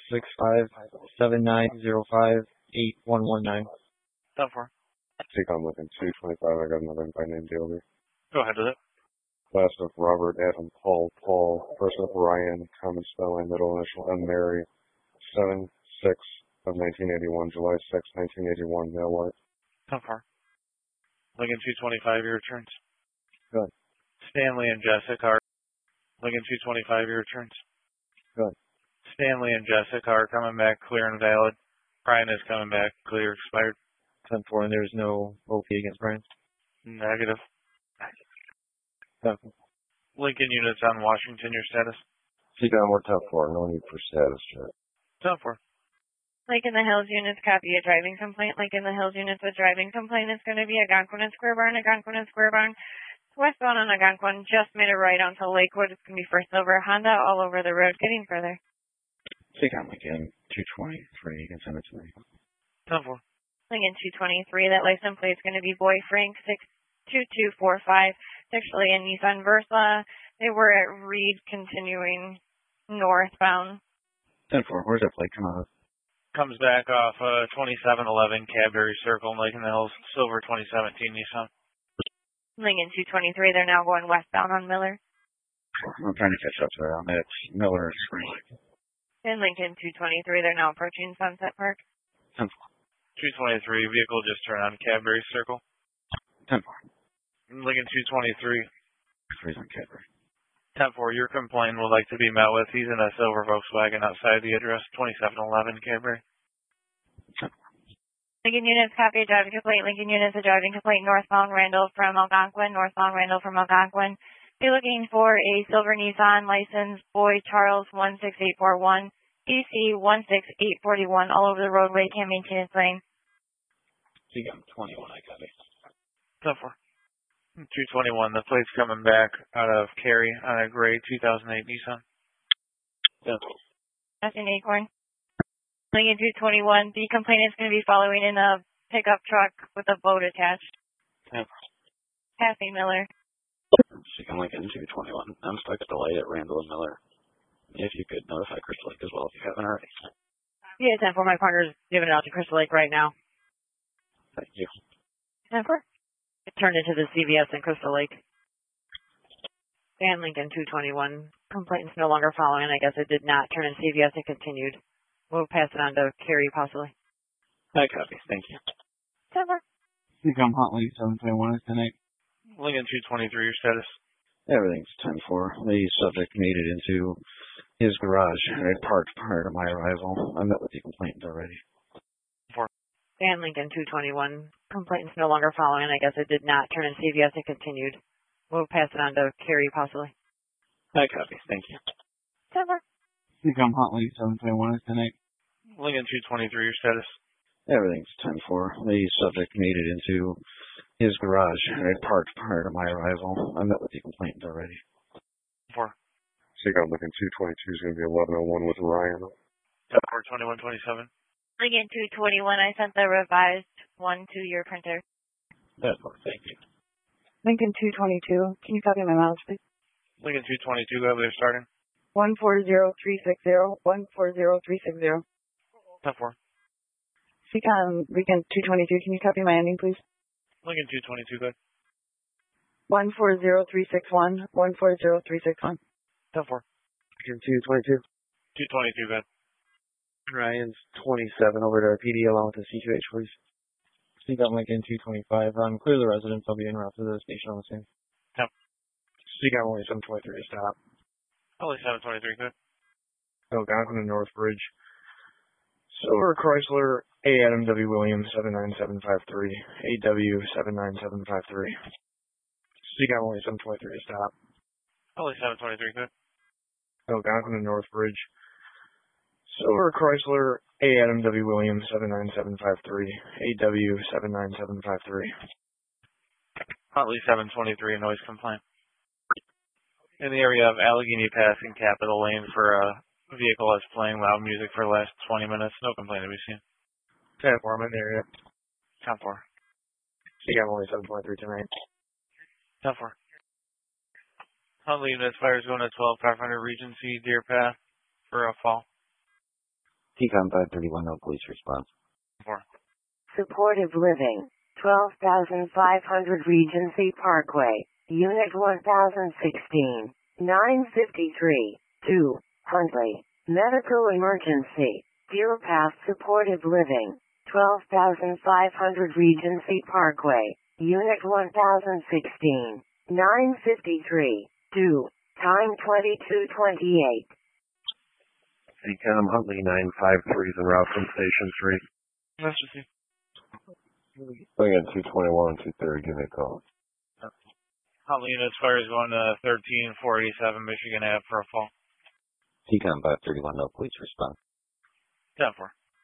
16579058119. 10-4. CCOM Lincoln 225. I got another guy named Gilby. Go ahead with it. Last of Robert, Adam, Paul, first of Ryan, common spelling, middle initial, and Mary, 7/6 of 1981, July 6, 1981, male white. 10-4. Lincoln 225, your returns. Good. Stanley and Jessica are Lincoln 225, your returns. Good. Stanley and Jessica are coming back clear and valid. Brian is coming back clear, expired. 10-4, and there's no OP against Brian? Negative. 10-4. Lincoln units on Washington, your status? CCOM, we're 10-4. No need for status check. 10-4. Lincoln the Hills units copy a driving complaint. Lincoln the Hills units with driving complaint is going to be Algonquin and Square Barn, Algonquin and Square Barn. Westbound on Algonquin, just made a right onto Lakewood. It's going to be for silver Honda all over the road, getting further. CCOM Lincoln 223, you can send it to me. 10-4. Lincoln 223, that license plate is going to be Boy Frank 62245. It's actually a Nissan Versa. They were at Reed continuing northbound. 10-4, where's that plate come out of? Comes back off 2711 Cadbury Circle, Lincoln Hills, silver 2017 Nissan. Lincoln 223, they're now going westbound on Miller. I'm trying to catch up to that. I'm at Miller Spring. In Lincoln 223, they're now approaching Sunset Park. 10-4. 223, vehicle just turned on Cadbury Circle. 10-4. Lincoln 223. Freeze on Cadbury. 10-4, your complaint would like to be met with. He's in a silver Volkswagen outside the address, 2711 Cadbury. Lincoln units copy a driving complaint. Lincoln units a driving complaint northbound Randall from Algonquin. Northbound Randall from Algonquin. Be looking for a silver Nissan license, Boy Charles 16841, DC 16841, all over the roadway, can't maintain its lane. CCOM 21, I got it. 10-4. 221, the plate's coming back out of Cary on a gray 2008 Nissan. 10-4. That's an Acorn. Lincoln 221, the complainant is going to be following in a pickup truck with a boat attached. 10-4. Kathy Miller. Seeking Lincoln 221. I'm stuck at the light at Randall and Miller. If you could notify Crystal Lake as well if you haven't already. Yeah, 10-4. My partner's giving it out to Crystal Lake right now. Thank you. 10-4. It turned into the CVS in Crystal Lake. And Lincoln 221. Complainant's no longer following. I guess it did not turn in CVS. It continued. We'll pass it on to Carrie possibly. I copy. Thank you. 10-4. Seacom Huntley 721 is tonight. Lincoln 223, your status? Everything's 10-4. The subject made it into his garage. I had parked prior to my arrival. I met with the complainant already. 4. And Lincoln 221. Complainant's no longer following. I guess it did not turn in CVS. It continued. We'll pass it on to Carrie possibly. I copy. Thank you. 10-4. Seacom Huntley 721 is tonight. Lincoln 223, your status? Everything's 10-4. The subject made it into his garage. I had parked prior to my arrival. I met with the complainant already. 4. Seacom Lincoln 222 is going to be 1101 with Ryan. 10-4, 2127. Lincoln 221, I sent the revised one to your printer. 10-4. Thank you. Lincoln 222. Can you copy my mileage, please? Lincoln 222, go over there starting. 140360. 140360. 10-4. Seacom Lincoln 222. Can you copy my ending, please? Lincoln 222, good. 140361. 140361. 10-4. Lincoln 222. 222, good. Ryan's 27 over to our PD along with the CQH, please. Seacom Lincoln 225. Clear the residence. I'll be en route to the station on the scene. Yep. Seacom only 723 to stop. Only 723, good. Algonquin and Northbridge. Silver Chrysler A. Adam W. Williams 79753. AW 79753. Seacom only 723 to stop. Only 723, good. Algonquin and Northbridge. Silver Chrysler A. Adam W. Williams 79753. AW 79753. Huntley 723, noise complaint. In the area of Allegheny Pass and Capitol Lane for a vehicle that's playing loud music for the last 20 minutes. No complaint to be seen. 10-4, I'm in the area. 10-4. Seacom only 723 tonight. 10-4. Huntley units fires going to 12 500 Regency Deer Path for a fall. TCOM 531, no police response. 4. Supportive Living, 12,500 Regency Parkway, Unit 1016, 953, 2, Huntley. Medical Emergency, Deer Path Supportive Living, 12,500 Regency Parkway, Unit 1016, 953, 2, time 22:28. Seacom Huntley 953 is en route from Station 3. Mr. C. Lincoln 221 and 230, give me a call. Huntley units fires going to 13487 Michigan Ave for a fall. TCOM 531, no police response. 10-4.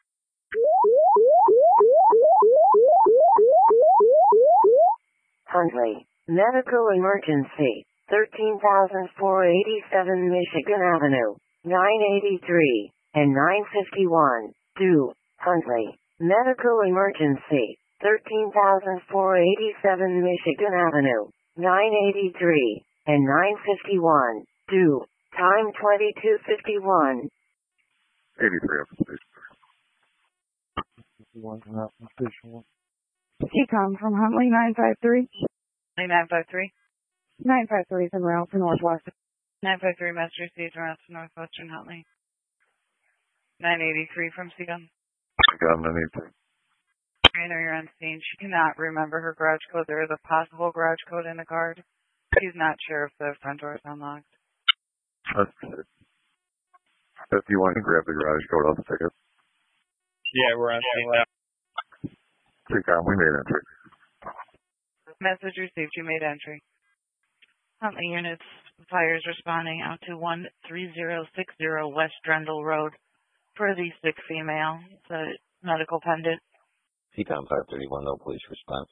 Huntley, Medical Emergency, 13,487 Michigan Avenue, 983, and 951, 2, Huntley. Medical Emergency, 13,487 Michigan Avenue, 983, and 951, 2, time 22:51. 83 up to Station 3. Seacom from Huntley 953. 953. 953 is en route for Northwest. 953 Master Seeds route to Northwestern Huntley. 983 from Seacom. Seacom 983. Trainer, you're on scene. She cannot remember her garage code. There is a possible garage code in the card. She's not sure if the front door is unlocked. If you want to grab the garage code, I'll take it. Yeah, we're on scene now. Seacom, we made entry. Message received. You made entry. Huntley units, fires responding out to 13060 West Drendel Road for the sick female. It's a medical pendant. TCOM 531, no police response.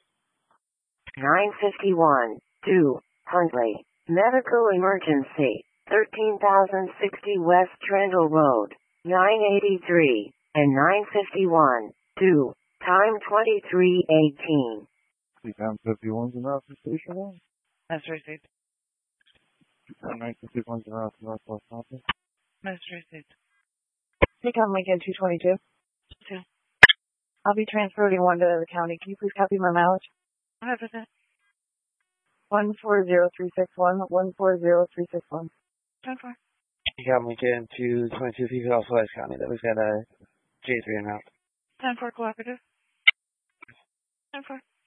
951, 2, Huntley. Medical Emergency, 13,060 West Drendel Road, 983, and 951, 2, time 23:18. Decom 51's in route to Station 1. Master received. Decom 1951's in route to Northwest Compton. Master received. Decom Lincoln 222. 2. I'll be transporting one to the county. Can you please copy my mileage? 100%. 140361, 140361. 10-4. Decom Lincoln 222, if you could also County that we've got a J3 in route. 10-4 cooperative. 10-4.